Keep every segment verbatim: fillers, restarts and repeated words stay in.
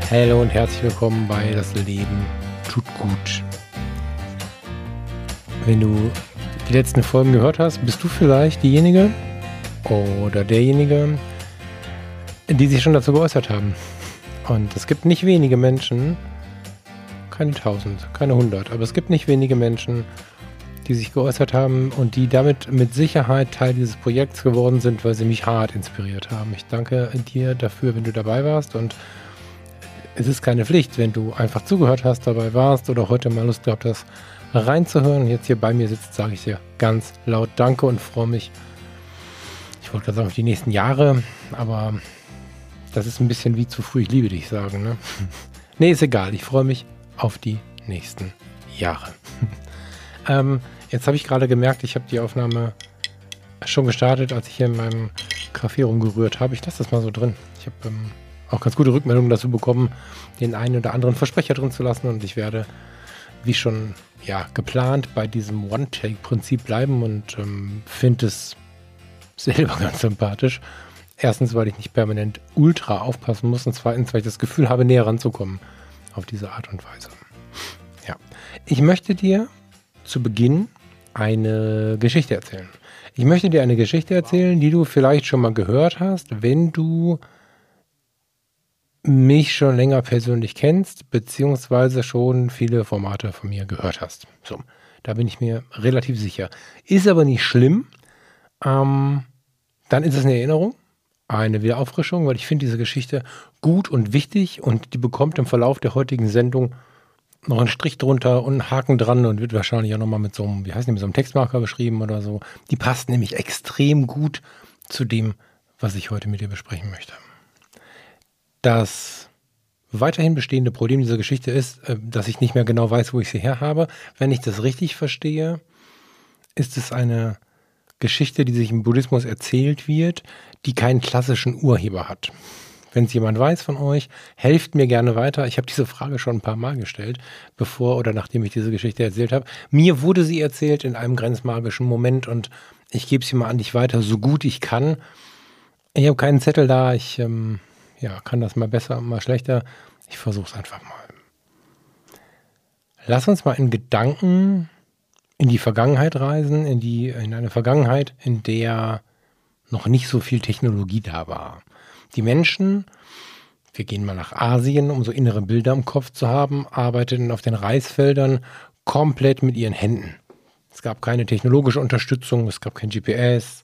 Hallo und herzlich willkommen bei Das Leben tut gut. Wenn du die letzten Folgen gehört hast, bist du vielleicht diejenige oder derjenige, die sich schon dazu geäußert haben. Und es gibt nicht wenige Menschen, keine tausend, keine hundert, aber es gibt nicht wenige Menschen, die sich geäußert haben und die damit mit Sicherheit Teil dieses Projekts geworden sind, weil sie mich hart inspiriert haben. Ich danke dir dafür, wenn du dabei warst, und es ist keine Pflicht, wenn du einfach zugehört hast, dabei warst oder heute mal Lust gehabt hast, reinzuhören und jetzt hier bei mir sitzt, sage ich dir ganz laut Danke und freue mich, ich wollte gerade sagen, auf die nächsten Jahre, aber das ist ein bisschen wie zu früh, ich liebe dich sagen, ne? Nee, ist egal, ich freue mich auf die nächsten Jahre. ähm, jetzt habe ich gerade gemerkt, ich habe die Aufnahme schon gestartet, als ich hier in meinem Café rumgerührt habe. Ich lasse das mal so drin. Ich habe ähm, auch ganz gute Rückmeldungen dazu bekommen, den einen oder anderen Versprecher drin zu lassen, und ich werde, wie schon ja, geplant, bei diesem One-Take-Prinzip bleiben und ähm, finde es selber ganz sympathisch. Erstens, weil ich nicht permanent ultra aufpassen muss, und zweitens, weil ich das Gefühl habe, näher ranzukommen auf diese Art und Weise. Ja, ich möchte dir zu Beginn eine Geschichte erzählen. Ich möchte dir eine Geschichte erzählen, die du vielleicht schon mal gehört hast, wenn du mich schon länger persönlich kennst, beziehungsweise schon viele Formate von mir gehört hast. So, da bin ich mir relativ sicher. Ist aber nicht schlimm. Ähm, dann ist es eine Erinnerung, eine Wiederauffrischung, weil ich finde diese Geschichte gut und wichtig, und die bekommt im Verlauf der heutigen Sendung noch einen Strich drunter und einen Haken dran und wird wahrscheinlich auch nochmal mit so einem, wie heißt das, mit so einem Textmarker beschrieben oder so. Die passt nämlich extrem gut zu dem, was ich heute mit dir besprechen möchte. Das weiterhin bestehende Problem dieser Geschichte ist, dass ich nicht mehr genau weiß, wo ich sie her habe. Wenn ich das richtig verstehe, ist es eine Geschichte, die sich im Buddhismus erzählt wird, die keinen klassischen Urheber hat. Wenn es jemand weiß von euch, helft mir gerne weiter. Ich habe diese Frage schon ein paar Mal gestellt, bevor oder nachdem ich diese Geschichte erzählt habe. Mir wurde sie erzählt in einem grenzmagischen Moment, und ich gebe sie mal an dich weiter, so gut ich kann. Ich habe keinen Zettel da, ich ähm, ja, kann das mal besser und mal schlechter. Ich versuche es einfach mal. Lass uns mal in Gedanken in die Vergangenheit reisen, in die in eine Vergangenheit, in der noch nicht so viel Technologie da war. Die Menschen, wir gehen mal nach Asien, um so innere Bilder im Kopf zu haben, arbeiteten auf den Reisfeldern komplett mit ihren Händen. Es gab keine technologische Unterstützung, es gab kein G P S,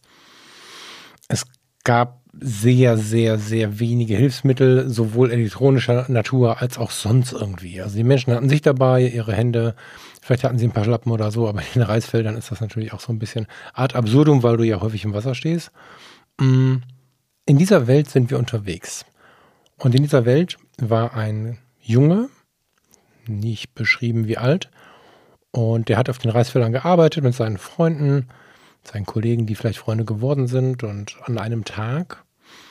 es gab sehr, sehr, sehr wenige Hilfsmittel, sowohl elektronischer Natur als auch sonst irgendwie. Also die Menschen hatten sich dabei, ihre Hände, vielleicht hatten sie ein paar Schlappen oder so, aber in den Reisfeldern ist das natürlich auch so ein bisschen ad absurdum, weil du ja häufig im Wasser stehst. In dieser Welt sind wir unterwegs. Und in dieser Welt war ein Junge, nicht beschrieben wie alt, und der hat auf den Reisfeldern gearbeitet mit seinen Freunden, seinen Kollegen, die vielleicht Freunde geworden sind, und an einem Tag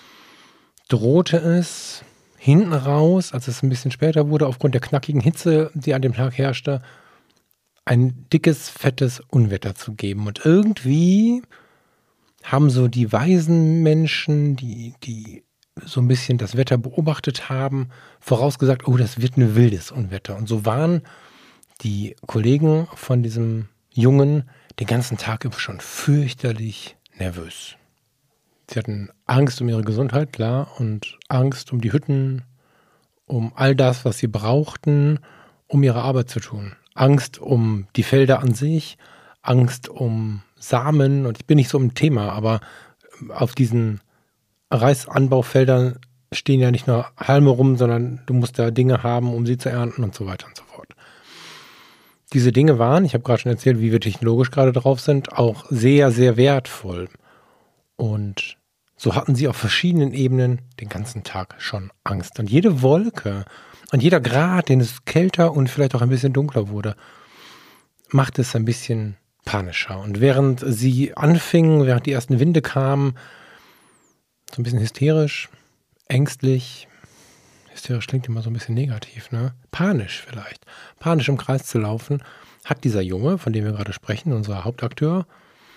drohte es hinten raus, als es ein bisschen später wurde, aufgrund der knackigen Hitze, die an dem Tag herrschte, ein dickes, fettes Unwetter zu geben. Und irgendwie haben so die weisen Menschen, die, die so ein bisschen das Wetter beobachtet haben, vorausgesagt, oh, das wird ein wildes Unwetter. Und so waren die Kollegen von diesem Jungen den ganzen Tag über schon fürchterlich nervös. Sie hatten Angst um ihre Gesundheit, klar, und Angst um die Hütten, um all das, was sie brauchten, um ihre Arbeit zu tun. Angst um die Felder an sich, Angst um Samen, und ich bin nicht so im Thema, aber auf diesen Reisanbaufeldern stehen ja nicht nur Halme rum, sondern du musst da Dinge haben, um sie zu ernten und so weiter und so fort. Diese Dinge waren, ich habe gerade schon erzählt, wie wir technologisch gerade drauf sind, auch sehr, sehr wertvoll. Und so hatten sie auf verschiedenen Ebenen den ganzen Tag schon Angst. Und jede Wolke und jeder Grad, den es kälter und vielleicht auch ein bisschen dunkler wurde, machte es ein bisschen panischer. Und während sie anfingen, während die ersten Winde kamen, so ein bisschen hysterisch, ängstlich, hysterisch klingt immer so ein bisschen negativ, ne? Panisch vielleicht, panisch im Kreis zu laufen, hat dieser Junge, von dem wir gerade sprechen, unser Hauptakteur,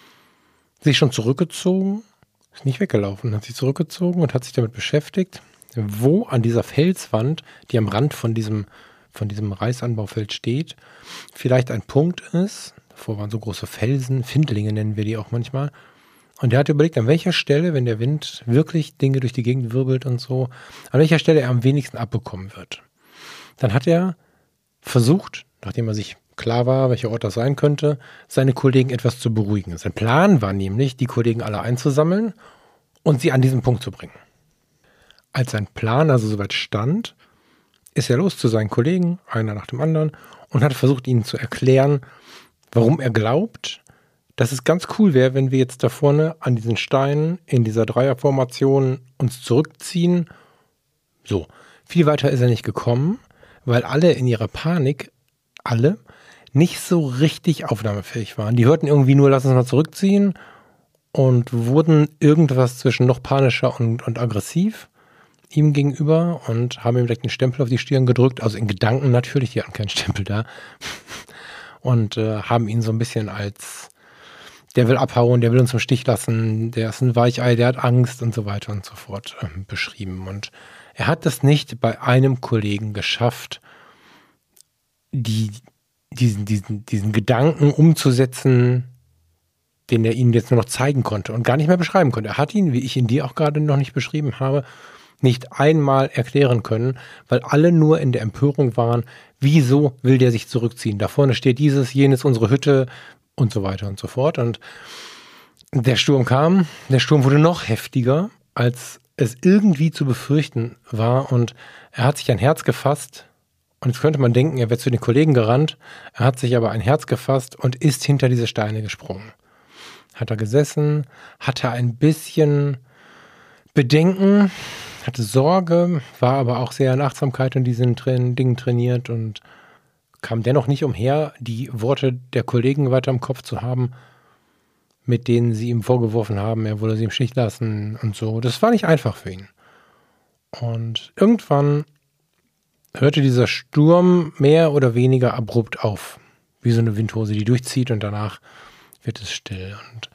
sich schon zurückgezogen, ist nicht weggelaufen, hat sich zurückgezogen und hat sich damit beschäftigt, wo an dieser Felswand, die am Rand von diesem, von diesem Reisanbaufeld steht, vielleicht ein Punkt ist. Davor waren so große Felsen, Findlinge nennen wir die auch manchmal. Und er hat überlegt, an welcher Stelle, wenn der Wind wirklich Dinge durch die Gegend wirbelt und so, an welcher Stelle er am wenigsten abbekommen wird. Dann hat er versucht, nachdem er sich klar war, welcher Ort das sein könnte, seine Kollegen etwas zu beruhigen. Sein Plan war nämlich, die Kollegen alle einzusammeln und sie an diesen Punkt zu bringen. Als sein Plan also soweit stand, ist er los zu seinen Kollegen, einer nach dem anderen, und hat versucht, ihnen zu erklären, warum er glaubt, dass es ganz cool wäre, wenn wir jetzt da vorne an diesen Steinen in dieser Dreierformation uns zurückziehen. So, viel weiter ist er nicht gekommen, weil alle in ihrer Panik, alle, nicht so richtig aufnahmefähig waren. Die hörten irgendwie nur, lass uns mal zurückziehen und wurden irgendwas zwischen noch panischer und, und aggressiv ihm gegenüber und haben ihm direkt einen Stempel auf die Stirn gedrückt, also in Gedanken natürlich, die hatten keinen Stempel da, und äh, haben ihn so ein bisschen als, der will abhauen, der will uns im Stich lassen, der ist ein Weichei, der hat Angst und so weiter und so fort äh, beschrieben. Und er hat das nicht bei einem Kollegen geschafft, die, diesen, diesen, diesen Gedanken umzusetzen, den er ihnen jetzt nur noch zeigen konnte und gar nicht mehr beschreiben konnte. Er hat ihn, wie ich ihn dir auch gerade noch nicht beschrieben habe, nicht einmal erklären können, weil alle nur in der Empörung waren, wieso will der sich zurückziehen? Da vorne steht dieses, jenes, unsere Hütte und so weiter und so fort. Und der Sturm kam, der Sturm wurde noch heftiger, als es irgendwie zu befürchten war, und er hat sich ein Herz gefasst, und jetzt könnte man denken, er wäre zu den Kollegen gerannt, er hat sich aber ein Herz gefasst und ist hinter diese Steine gesprungen. Hat er gesessen, hatte ein bisschen Bedenken, hatte Sorge, war aber auch sehr in Achtsamkeit und diesen Dingen trainiert und kam dennoch nicht umher, die Worte der Kollegen weiter im Kopf zu haben, mit denen sie ihm vorgeworfen haben, er wolle sie im Stich lassen und so. Das war nicht einfach für ihn. Und irgendwann hörte dieser Sturm mehr oder weniger abrupt auf, wie so eine Windhose, die durchzieht, und danach wird es still. Und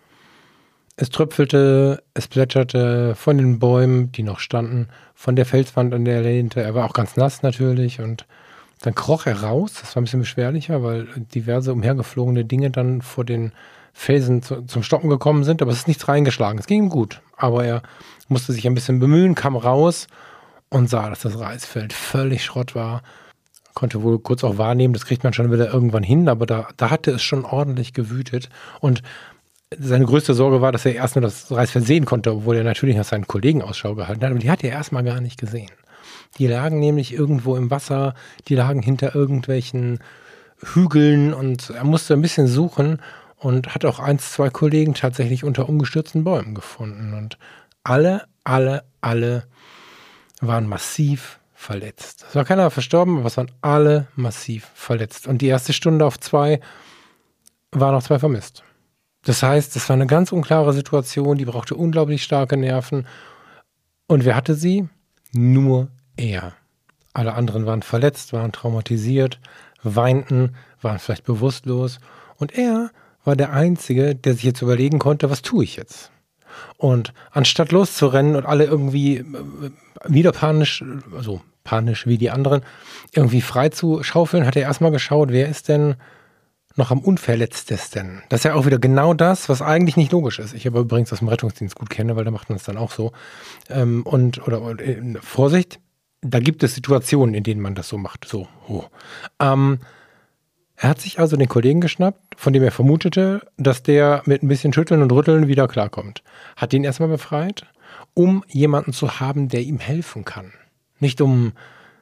es tröpfelte, es plätscherte von den Bäumen, die noch standen, von der Felswand, an der er lehnte. Er war auch ganz nass natürlich, und dann kroch er raus. Das war ein bisschen beschwerlicher, weil diverse umhergeflogene Dinge dann vor den Felsen zu, zum Stoppen gekommen sind, aber es ist nichts reingeschlagen. Es ging ihm gut, aber er musste sich ein bisschen bemühen, kam raus und sah, dass das Reisfeld völlig Schrott war. Konnte wohl kurz auch wahrnehmen, das kriegt man schon wieder irgendwann hin, aber da, da hatte es schon ordentlich gewütet. Und seine größte Sorge war, dass er erst nur das Reisfeld sehen konnte, obwohl er natürlich nach seinen Kollegen Ausschau gehalten hat. Aber die hat er erstmal gar nicht gesehen. Die lagen nämlich irgendwo im Wasser, die lagen hinter irgendwelchen Hügeln, und er musste ein bisschen suchen und hat auch eins, zwei Kollegen tatsächlich unter umgestürzten Bäumen gefunden. Und alle, alle, alle waren massiv verletzt. Es war keiner verstorben, aber es waren alle massiv verletzt. Und die erste Stunde auf zwei waren noch zwei vermisst. Das heißt, es war eine ganz unklare Situation, die brauchte unglaublich starke Nerven. Und wer hatte sie? Nur er. Alle anderen waren verletzt, waren traumatisiert, weinten, waren vielleicht bewusstlos. Und er war der Einzige, der sich jetzt überlegen konnte, was tue ich jetzt? Und anstatt loszurennen und alle irgendwie wieder panisch, also panisch wie die anderen, irgendwie frei zu schaufeln, hat er erstmal geschaut, wer ist denn noch am unverletztesten. Das ist ja auch wieder genau das, was eigentlich nicht logisch ist. Ich aber übrigens aus dem Rettungsdienst gut kenne, weil da macht man es dann auch so. Ähm, und, oder, oder äh, Vorsicht, da gibt es Situationen, in denen man das so macht. So, oh. ähm, er hat sich also den Kollegen geschnappt, von dem er vermutete, dass der mit ein bisschen Schütteln und Rütteln wieder klarkommt. Hat den erstmal befreit, um jemanden zu haben, der ihm helfen kann. Nicht um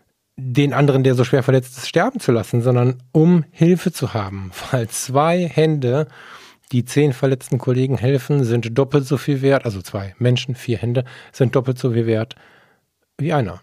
den anderen, der so schwer verletzt ist, sterben zu lassen, sondern um Hilfe zu haben. Weil zwei Hände, die zehn verletzten Kollegen helfen, sind doppelt so viel wert, also zwei Menschen, vier Hände, sind doppelt so viel wert wie einer.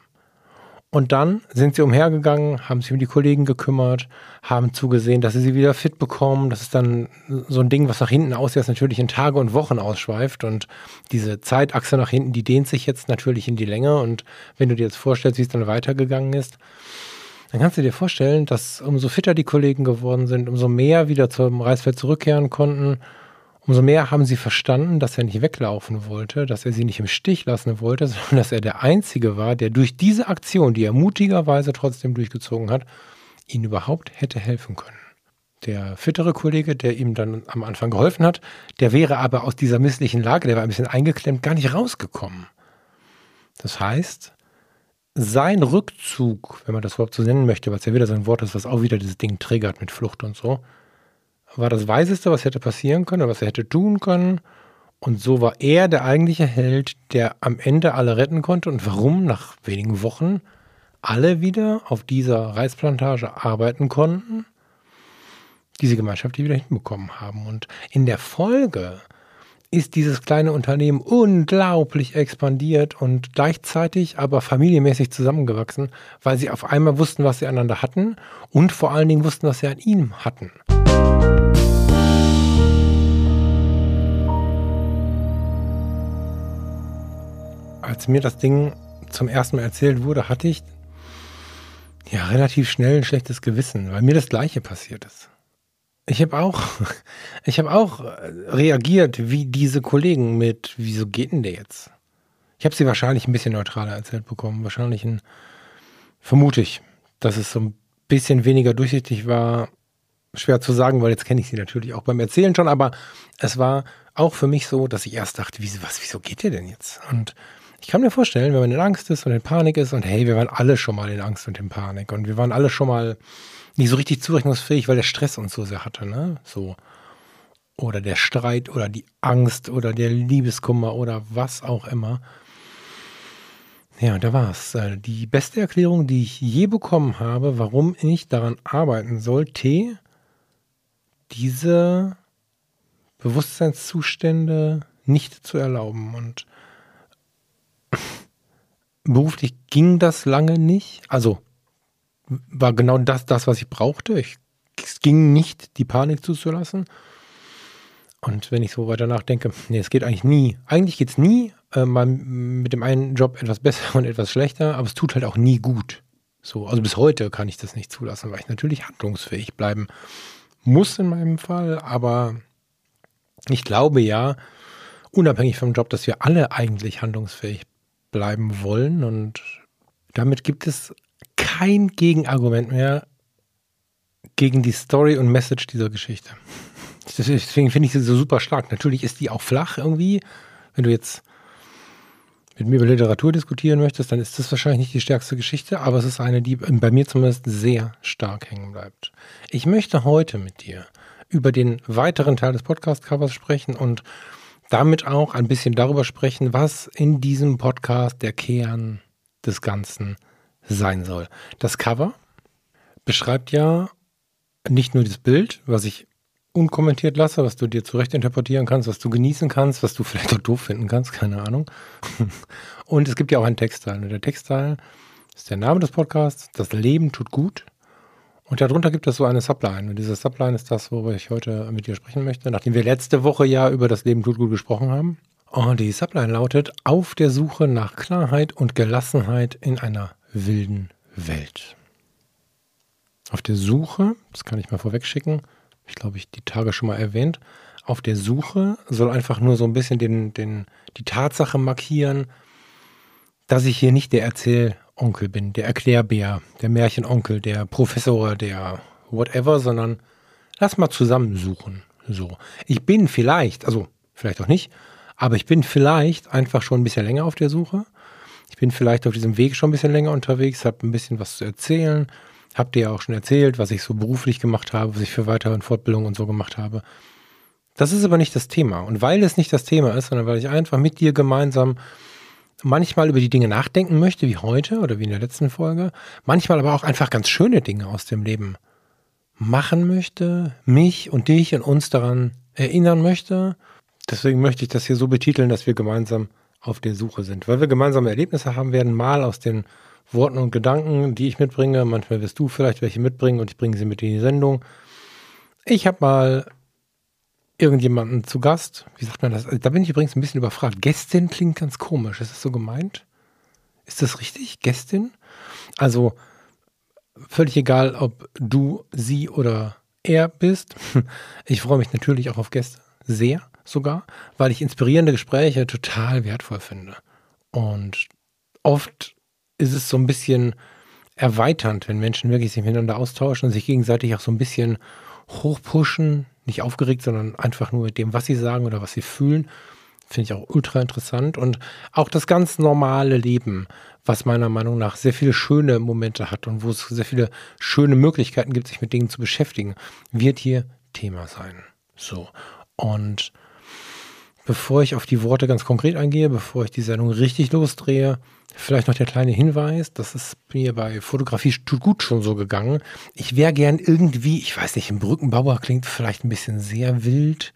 Und dann sind sie umhergegangen, haben sich um die Kollegen gekümmert, haben zugesehen, dass sie sie wieder fit bekommen. Das ist dann so ein Ding, was nach hinten aus jetzt natürlich in Tage und Wochen ausschweift. Und diese Zeitachse nach hinten, die dehnt sich jetzt natürlich in die Länge. Und wenn du dir jetzt vorstellst, wie es dann weitergegangen ist, dann kannst du dir vorstellen, dass umso fitter die Kollegen geworden sind, umso mehr wieder zum Reisfeld zurückkehren konnten, Umso mehr haben sie verstanden, dass er nicht weglaufen wollte, dass er sie nicht im Stich lassen wollte, sondern dass er der Einzige war, der durch diese Aktion, die er mutigerweise trotzdem durchgezogen hat, ihnen überhaupt hätte helfen können. Der fittere Kollege, der ihm dann am Anfang geholfen hat, der wäre aber aus dieser misslichen Lage, der war ein bisschen eingeklemmt, gar nicht rausgekommen. Das heißt, sein Rückzug, wenn man das überhaupt so nennen möchte, weil es ja wieder so ein Wort ist, was auch wieder dieses Ding triggert mit Flucht und so, war das Weiseste, was hätte passieren können, was er hätte tun können. Und so war er der eigentliche Held, der am Ende alle retten konnte. Und warum nach wenigen Wochen alle wieder auf dieser Reisplantage arbeiten konnten, diese Gemeinschaft die wieder hinbekommen haben. Und in der Folge ist dieses kleine Unternehmen unglaublich expandiert und gleichzeitig aber familienmäßig zusammengewachsen, weil sie auf einmal wussten, was sie aneinander hatten und vor allen Dingen wussten, was sie an ihm hatten. Als mir das Ding zum ersten Mal erzählt wurde, hatte ich ja relativ schnell ein schlechtes Gewissen, weil mir das Gleiche passiert ist. Ich habe auch, ich habe auch reagiert wie diese Kollegen mit, wieso geht denn der jetzt? Ich habe sie wahrscheinlich ein bisschen neutraler erzählt bekommen. Wahrscheinlich ein, vermute ich, dass es so ein bisschen weniger durchsichtig war. Schwer zu sagen, weil jetzt kenne ich sie natürlich auch beim Erzählen schon, aber es war auch für mich so, dass ich erst dachte, wieso, was, wieso geht der denn jetzt? Und ich kann mir vorstellen, wenn man in Angst ist und in Panik ist und hey, wir waren alle schon mal in Angst und in Panik und wir waren alle schon mal nicht so richtig zurechnungsfähig, weil der Stress uns so sehr hatte, ne? So. Oder der Streit oder die Angst oder der Liebeskummer oder was auch immer. Ja, da war es. Die beste Erklärung, die ich je bekommen habe, warum ich daran arbeiten sollte, diese Bewusstseinszustände nicht zu erlauben. Und beruflich ging das lange nicht. Also war genau das, das, was ich brauchte. Ich, es ging nicht, die Panik zuzulassen. Und wenn ich so weiter nachdenke, nee, es geht eigentlich nie. Eigentlich geht es nie, äh, mal mit dem einen Job etwas besser und etwas schlechter, aber es tut halt auch nie gut. So, also bis heute kann ich das nicht zulassen, weil ich natürlich handlungsfähig bleiben muss in meinem Fall. Aber ich glaube ja, unabhängig vom Job, dass wir alle eigentlich handlungsfähig bleiben wollen. Und damit gibt es kein Gegenargument mehr gegen die Story und Message dieser Geschichte. Deswegen finde ich sie so super stark. Natürlich ist die auch flach irgendwie. Wenn du jetzt mit mir über Literatur diskutieren möchtest, dann ist das wahrscheinlich nicht die stärkste Geschichte, aber es ist eine, die bei mir zumindest sehr stark hängen bleibt. Ich möchte heute mit dir über den weiteren Teil des Podcast-Covers sprechen und damit auch ein bisschen darüber sprechen, was in diesem Podcast der Kern des Ganzen sein soll. Das Cover beschreibt ja nicht nur das Bild, was ich unkommentiert lasse, was du dir zurecht interpretieren kannst, was du genießen kannst, was du vielleicht auch doof finden kannst, keine Ahnung. Und es gibt ja auch einen Textteil. Und der Textteil ist der Name des Podcasts, das Leben tut gut. Und darunter gibt es so eine Subline. Und diese Subline ist das, worüber ich heute mit dir sprechen möchte, nachdem wir letzte Woche ja über das Leben tut gut gesprochen haben. Und die Subline lautet: Auf der Suche nach Klarheit und Gelassenheit in einer wilden Welt. Auf der Suche, das kann ich mal vorweg schicken, ich glaube, ich die Tage schon mal erwähnt, auf der Suche soll einfach nur so ein bisschen den, den, die Tatsache markieren, dass ich hier nicht der Erzählonkel bin, der Erklärbär, der Märchenonkel, der Professor, der whatever, sondern lass mal zusammensuchen. So. Ich bin vielleicht, also vielleicht auch nicht, aber ich bin vielleicht einfach schon ein bisschen länger auf der Suche. Ich bin vielleicht auf diesem Weg schon ein bisschen länger unterwegs, habe ein bisschen was zu erzählen. Hab dir ja auch schon erzählt, was ich so beruflich gemacht habe, was ich für weitere Fortbildungen und so gemacht habe. Das ist aber nicht das Thema. Und weil es nicht das Thema ist, sondern weil ich einfach mit dir gemeinsam manchmal über die Dinge nachdenken möchte, wie heute oder wie in der letzten Folge, manchmal aber auch einfach ganz schöne Dinge aus dem Leben machen möchte, mich und dich und uns daran erinnern möchte. Deswegen möchte ich das hier so betiteln, dass wir gemeinsam auf der Suche sind. Weil wir gemeinsame Erlebnisse haben werden, mal aus den Worten und Gedanken, die ich mitbringe. Manchmal wirst du vielleicht welche mitbringen und ich bringe sie mit in die Sendung. Ich habe mal irgendjemanden zu Gast. Wie sagt man das? Da bin ich übrigens ein bisschen überfragt. Gästin klingt ganz komisch. Ist das so gemeint? Ist das richtig? Gästin? Also völlig egal, ob du, sie oder er bist. Ich freue mich natürlich auch auf Gäste. sehr sogar, weil ich inspirierende Gespräche total wertvoll finde. Und oft ist es so ein bisschen erweiternd, wenn Menschen wirklich sich miteinander austauschen und sich gegenseitig auch so ein bisschen hochpushen, nicht aufgeregt, sondern einfach nur mit dem, was sie sagen oder was sie fühlen. Finde ich auch ultra interessant. Und auch das ganz normale Leben, was meiner Meinung nach sehr viele schöne Momente hat und wo es sehr viele schöne Möglichkeiten gibt, sich mit Dingen zu beschäftigen, wird hier Thema sein. So. Und bevor ich auf die Worte ganz konkret eingehe, bevor ich die Sendung richtig losdrehe, vielleicht noch der kleine Hinweis, das ist mir bei Fotografie tut gut schon so gegangen. Ich wäre gern irgendwie, ich weiß nicht, ein Brückenbauer klingt vielleicht ein bisschen sehr wild.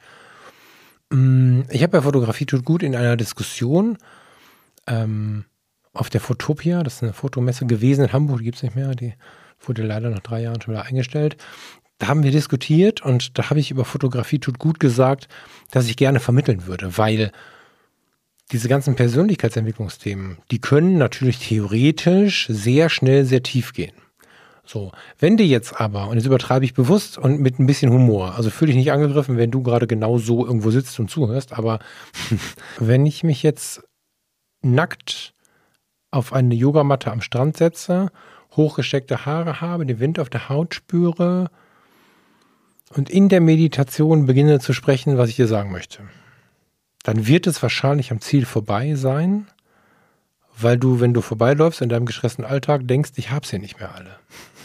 Ich habe bei Fotografie tut gut in einer Diskussion ähm, auf der Fotopia, das ist eine Fotomesse gewesen in Hamburg, die gibt es nicht mehr, die wurde leider nach drei Jahren schon wieder eingestellt. Da haben wir diskutiert und da habe ich über Fotografie tut gut gesagt, dass ich gerne vermitteln würde, weil diese ganzen Persönlichkeitsentwicklungsthemen, die können natürlich theoretisch sehr schnell sehr tief gehen. So, wenn dir jetzt aber, und jetzt übertreibe ich bewusst und mit ein bisschen Humor, also fühle dich nicht angegriffen, wenn du gerade genau so irgendwo sitzt und zuhörst, aber wenn ich mich jetzt nackt auf eine Yogamatte am Strand setze, hochgesteckte Haare habe, den Wind auf der Haut spüre und in der Meditation beginne zu sprechen, was ich dir sagen möchte, dann wird es wahrscheinlich am Ziel vorbei sein, weil du, wenn du vorbeiläufst in deinem gestressten Alltag, denkst, ich hab's hier nicht mehr alle.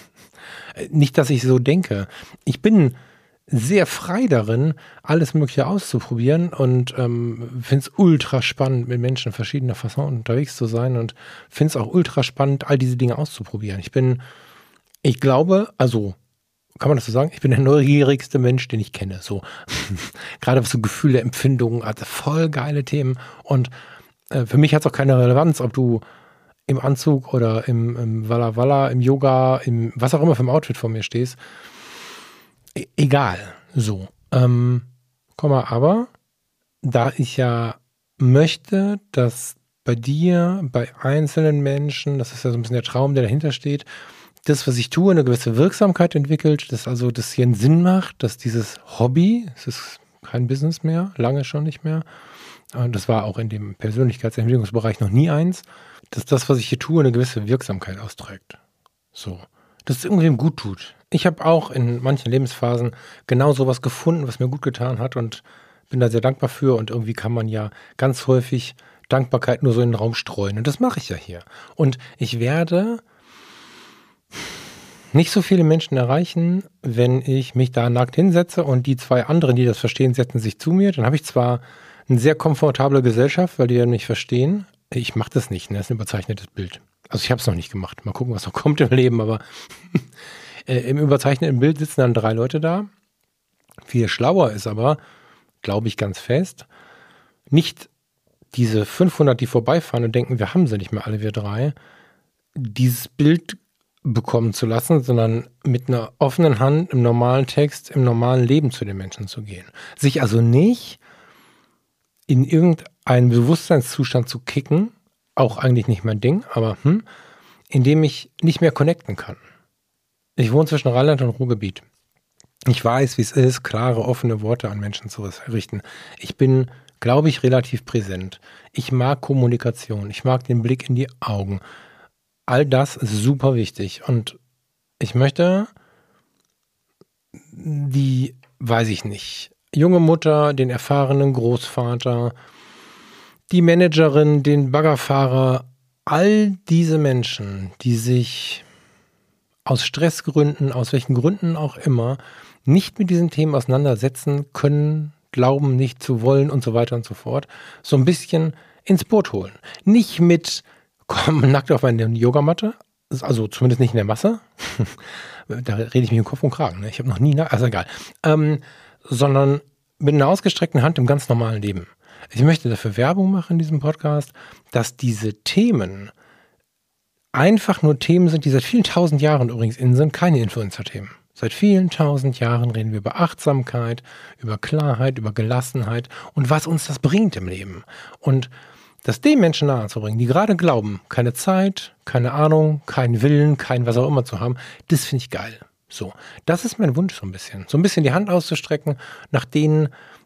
Nicht, dass ich so denke. Ich bin sehr frei darin, alles Mögliche auszuprobieren und ähm, finde es ultra spannend, mit Menschen verschiedener Fasson unterwegs zu sein und finde es auch ultra spannend, all diese Dinge auszuprobieren. Ich bin, ich glaube, also kann man das so sagen? Ich bin der neugierigste Mensch, den ich kenne. So gerade was so Gefühle, Empfindungen, also voll geile Themen. Und äh, für mich hat es auch keine Relevanz, ob du im Anzug oder im, im Walla Walla, im Yoga, im was auch immer für ein Outfit vor mir stehst. E- egal. So. Ähm, komm mal, aber da ich ja möchte, dass bei dir, bei einzelnen Menschen, das ist ja so ein bisschen der Traum, der dahinter steht, das, was ich tue, eine gewisse Wirksamkeit entwickelt, dass also das hier einen Sinn macht, dass dieses Hobby, es ist kein Business mehr, lange schon nicht mehr, und das war auch in dem Persönlichkeitsentwicklungsbereich noch nie eins, dass das, was ich hier tue, eine gewisse Wirksamkeit austrägt. So, dass es irgendwem gut tut. Ich habe auch in manchen Lebensphasen genau sowas gefunden, was mir gut getan hat und bin da sehr dankbar für und irgendwie kann man ja ganz häufig Dankbarkeit nur so in den Raum streuen und das mache ich ja hier. Und ich werde nicht so viele Menschen erreichen, wenn ich mich da nackt hinsetze und die zwei anderen, die das verstehen, setzen sich zu mir. Dann habe ich zwar eine sehr komfortable Gesellschaft, weil die ja nicht verstehen. Ich mache das nicht, ne? Das ist ein überzeichnetes Bild. Also ich habe es noch nicht gemacht. Mal gucken, was noch kommt im Leben. Aber äh, im überzeichneten Bild sitzen dann drei Leute da. Viel schlauer ist aber, glaube ich ganz fest, nicht diese fünfhundert, die vorbeifahren und denken, wir haben sie nicht mehr alle, wir drei, dieses Bild bekommen zu lassen, sondern mit einer offenen Hand im normalen Text, im normalen Leben zu den Menschen zu gehen. Sich also nicht in irgendeinen Bewusstseinszustand zu kicken, auch eigentlich nicht mein Ding, aber hm, indem ich nicht mehr connecten kann. Ich wohne zwischen Rheinland und Ruhrgebiet. Ich weiß, wie es ist, klare, offene Worte an Menschen zu richten. Ich bin, glaube ich, relativ präsent. Ich mag Kommunikation. Ich mag den Blick in die Augen. All das ist super wichtig. Und ich möchte die, weiß ich nicht, junge Mutter, den erfahrenen Großvater, die Managerin, den Baggerfahrer, all diese Menschen, die sich aus Stressgründen, aus welchen Gründen auch immer, nicht mit diesen Themen auseinandersetzen können, glauben nicht zu wollen und so weiter und so fort, so ein bisschen ins Boot holen. Nicht mit, komm, nackt auf meine Yogamatte, also zumindest nicht in der Masse, da rede ich mich im Kopf und Kragen, ne? Ich habe noch nie, also egal, ähm, sondern mit einer ausgestreckten Hand im ganz normalen Leben. Ich möchte dafür Werbung machen in diesem Podcast, dass diese Themen einfach nur Themen sind, die seit vielen tausend Jahren übrigens in sind, keine Influencer-Themen. Seit vielen tausend Jahren reden wir über Achtsamkeit, über Klarheit, über Gelassenheit und was uns das bringt im Leben. Und das den Menschen nahe zu bringen, die gerade glauben, keine Zeit, keine Ahnung, keinen Willen, kein was auch immer zu haben, das finde ich geil. So, das ist mein Wunsch so ein bisschen. So ein bisschen die Hand auszustrecken nach denen,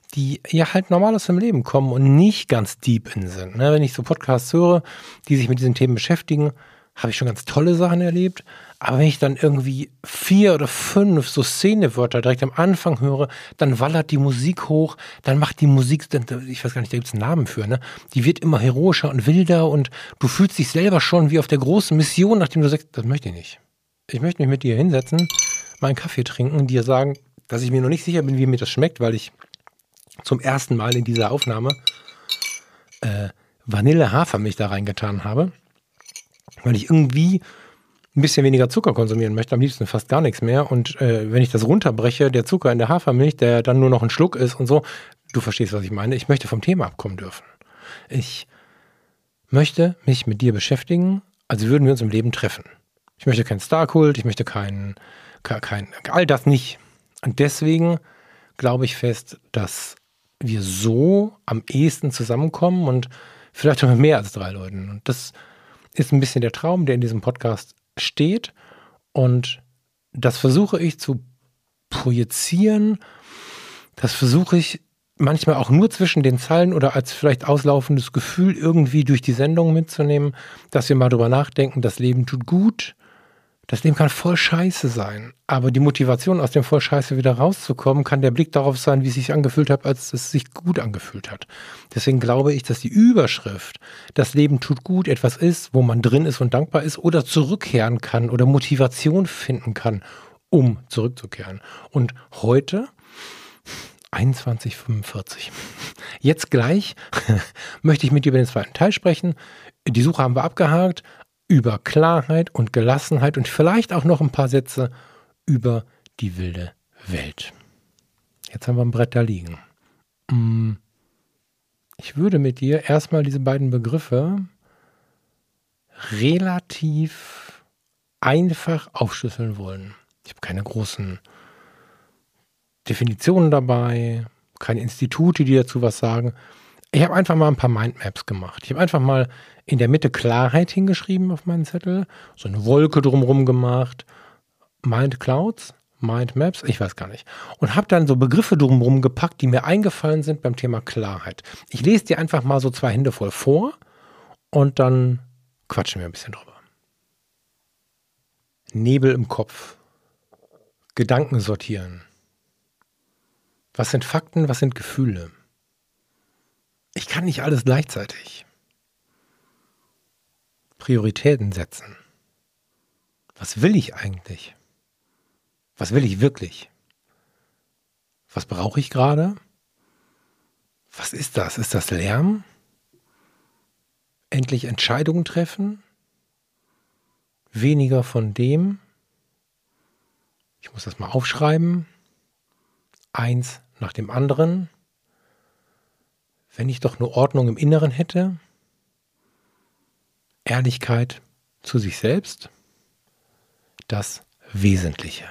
die ja halt normal aus dem Leben kommen und nicht ganz deep in sind. Ne? Wenn ich so Podcasts höre, die sich mit diesen Themen beschäftigen, habe ich schon ganz tolle Sachen erlebt. Aber wenn ich dann irgendwie vier oder fünf so Szenewörter direkt am Anfang höre, dann wallert die Musik hoch, dann macht die Musik, ich weiß gar nicht, da gibt es einen Namen für, ne? Die wird immer heroischer und wilder und du fühlst dich selber schon wie auf der großen Mission, nachdem du sagst, das möchte ich nicht. Ich möchte mich mit dir hinsetzen, mal einen Kaffee trinken, dir sagen, dass ich mir noch nicht sicher bin, wie mir das schmeckt, weil ich zum ersten Mal in dieser Aufnahme äh, Vanille-Hafermilch da reingetan habe, weil ich irgendwie ein bisschen weniger Zucker konsumieren möchte, am liebsten fast gar nichts mehr. Und äh, wenn ich das runterbreche, der Zucker in der Hafermilch, der dann nur noch ein Schluck ist und so, du verstehst, was ich meine. Ich möchte vom Thema abkommen dürfen. Ich möchte mich mit dir beschäftigen, als würden wir uns im Leben treffen. Ich möchte keinen Star-Kult, ich möchte keinen, kein, all das nicht. Und deswegen glaube ich fest, dass wir so am ehesten zusammenkommen und vielleicht auch mit mehr als drei Leuten. Und das ist ein bisschen der Traum, der in diesem Podcast steht, und das versuche ich zu projizieren, das versuche ich manchmal auch nur zwischen den Zeilen oder als vielleicht auslaufendes Gefühl irgendwie durch die Sendung mitzunehmen, dass wir mal drüber nachdenken, das Leben tut gut, das Leben kann voll scheiße sein, aber die Motivation aus dem voll scheiße wieder rauszukommen, kann der Blick darauf sein, wie es sich angefühlt hat, als es sich gut angefühlt hat. Deswegen glaube ich, dass die Überschrift, das Leben tut gut, etwas ist, wo man drin ist und dankbar ist oder zurückkehren kann oder Motivation finden kann, um zurückzukehren. Und heute, einundzwanzig Uhr fünfundvierzig, jetzt gleich möchte ich mit dir über den zweiten Teil sprechen. Die Suche haben wir abgehakt. Über Klarheit und Gelassenheit und vielleicht auch noch ein paar Sätze über die wilde Welt. Jetzt haben wir ein Brett da liegen. Ich würde mit dir erstmal diese beiden Begriffe relativ einfach aufschlüsseln wollen. Ich habe keine großen Definitionen dabei, keine Institute, die dazu was sagen. Ich habe einfach mal ein paar Mindmaps gemacht. Ich habe einfach mal in der Mitte Klarheit hingeschrieben auf meinen Zettel, so eine Wolke drumherum gemacht, Mind Clouds, Mind Maps, ich weiß gar nicht. Und habe dann so Begriffe drumherum gepackt, die mir eingefallen sind beim Thema Klarheit. Ich lese dir einfach mal so zwei Hände voll vor und dann quatschen wir ein bisschen drüber. Nebel im Kopf, Gedanken sortieren. Was sind Fakten, was sind Gefühle? Ich kann nicht alles gleichzeitig. Prioritäten setzen. Was will ich eigentlich? Was will ich wirklich? Was brauche ich gerade? Was ist das? Ist das Lärm? Endlich Entscheidungen treffen? Weniger von dem? Ich muss das mal aufschreiben. Eins nach dem anderen. Wenn ich doch nur Ordnung im Inneren hätte, Ehrlichkeit zu sich selbst, das Wesentliche.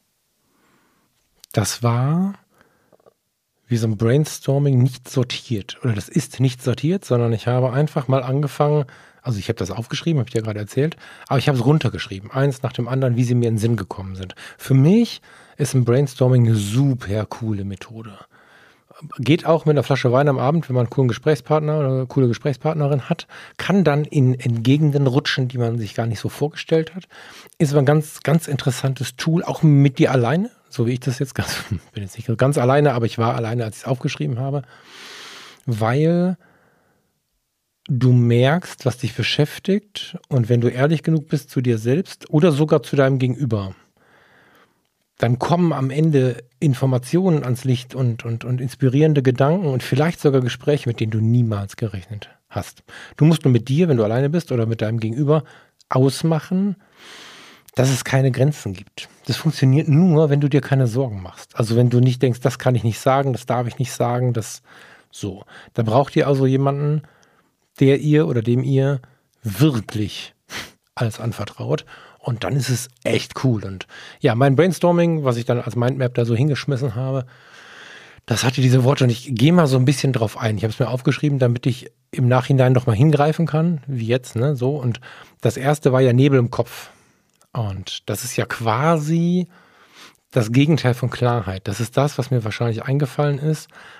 Das war wie so ein Brainstorming nicht sortiert. Oder das ist nicht sortiert, sondern ich habe einfach mal angefangen, also ich habe das aufgeschrieben, habe ich dir gerade erzählt, aber ich habe es runtergeschrieben, eins nach dem anderen, wie sie mir in den Sinn gekommen sind. Für mich ist ein Brainstorming eine super coole Methode. Geht auch mit einer Flasche Wein am Abend, wenn man einen coolen Gesprächspartner oder eine coole Gesprächspartnerin hat, kann dann in, in Gegenden rutschen, die man sich gar nicht so vorgestellt hat. Ist aber ein ganz, ganz interessantes Tool, auch mit dir alleine, so wie ich das jetzt ganz, bin jetzt nicht ganz alleine, aber ich war alleine, als ich es aufgeschrieben habe, weil du merkst, was dich beschäftigt, und wenn du ehrlich genug bist zu dir selbst oder sogar zu deinem Gegenüber, dann kommen am Ende Informationen ans Licht und, und, und inspirierende Gedanken und vielleicht sogar Gespräche, mit denen du niemals gerechnet hast. Du musst nur mit dir, wenn du alleine bist oder mit deinem Gegenüber, ausmachen, dass es keine Grenzen gibt. Das funktioniert nur, wenn du dir keine Sorgen machst. Also wenn du nicht denkst, das kann ich nicht sagen, das darf ich nicht sagen, das so. Da braucht ihr also jemanden, der ihr oder dem ihr wirklich alles anvertraut. Und dann ist es echt cool. Und ja, mein Brainstorming, was ich dann als Mindmap da so hingeschmissen habe, das hatte diese Worte, und ich gehe mal so ein bisschen drauf ein. Ich habe es mir aufgeschrieben, damit ich im Nachhinein noch mal hingreifen kann, wie jetzt, ne, so. Und das erste war ja Nebel im Kopf. Und das ist ja quasi das Gegenteil von Klarheit. Das ist das, was mir wahrscheinlich eingefallen ist,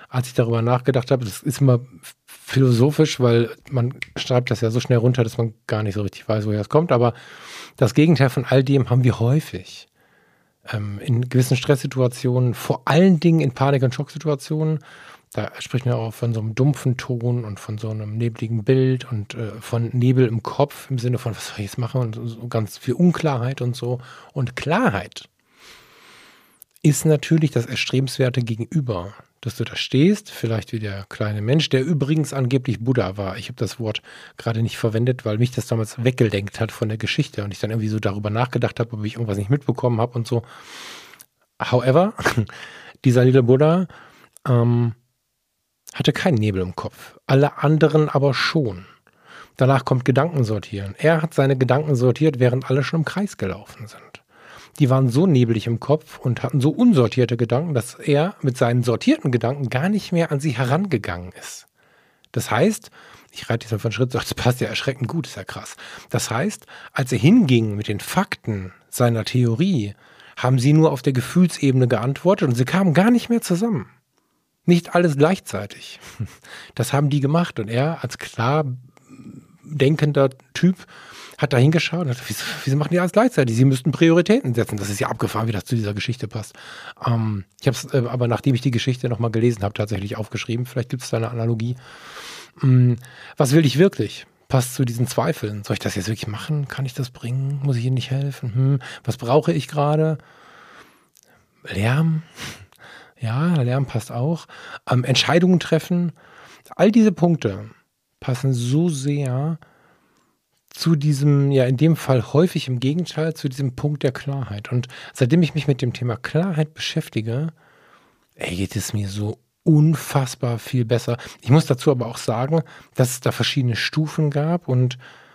als ich darüber nachgedacht habe, das ist immer philosophisch, weil man schreibt das ja so schnell runter, dass man gar nicht so richtig weiß, woher es kommt. Aber das Gegenteil von all dem haben wir häufig. Ähm, in gewissen Stresssituationen, vor allen Dingen in Panik- und Schocksituationen. Da spricht man auch von so einem dumpfen Ton und von so einem nebligen Bild und äh, von Nebel im Kopf im Sinne von, was soll ich jetzt machen? Und so ganz viel Unklarheit und so. Und Klarheit ist natürlich das Erstrebenswerte Gegenüber, dass du da stehst, vielleicht wie der kleine Mensch, der übrigens angeblich Buddha war. Ich habe das Wort gerade nicht verwendet, weil mich das damals weggelenkt hat von der Geschichte und ich dann irgendwie so darüber nachgedacht habe, ob ich irgendwas nicht mitbekommen habe und so. However, dieser Little Buddha ähm, hatte keinen Nebel im Kopf, alle anderen aber schon. Danach kommt Gedanken sortieren. Er hat seine Gedanken sortiert, während alle schon im Kreis gelaufen sind. Die waren so nebelig im Kopf und hatten so unsortierte Gedanken, dass er mit seinen sortierten Gedanken gar nicht mehr an sie herangegangen ist. Das heißt, ich reite jetzt von Schritt, das passt ja erschreckend gut, ist ja krass. Das heißt, als er hinging mit den Fakten seiner Theorie, haben sie nur auf der Gefühlsebene geantwortet und sie kamen gar nicht mehr zusammen. Nicht alles gleichzeitig. Das haben die gemacht und er als klar denkender Typ hat da hingeschaut und hat gesagt, wieso, wieso machen die alles gleichzeitig? Sie müssten Prioritäten setzen. Das ist ja abgefahren, wie das zu dieser Geschichte passt. Ähm, ich habe es äh, aber, nachdem ich die Geschichte nochmal gelesen habe, tatsächlich aufgeschrieben. Vielleicht gibt es da eine Analogie. Ähm, was will ich wirklich? Passt zu diesen Zweifeln. Soll ich das jetzt wirklich machen? Kann ich das bringen? Muss ich ihnen nicht helfen? Hm, was brauche ich gerade? Lärm? Ja, Lärm passt auch. Ähm, Entscheidungen treffen. All diese Punkte passen so sehr zu diesem, ja in dem Fall häufig im Gegenteil, zu diesem Punkt der Klarheit. Und seitdem ich mich mit dem Thema Klarheit beschäftige, ey, geht es mir so unfassbar viel besser. Ich muss dazu aber auch sagen, dass es da verschiedene Stufen gab und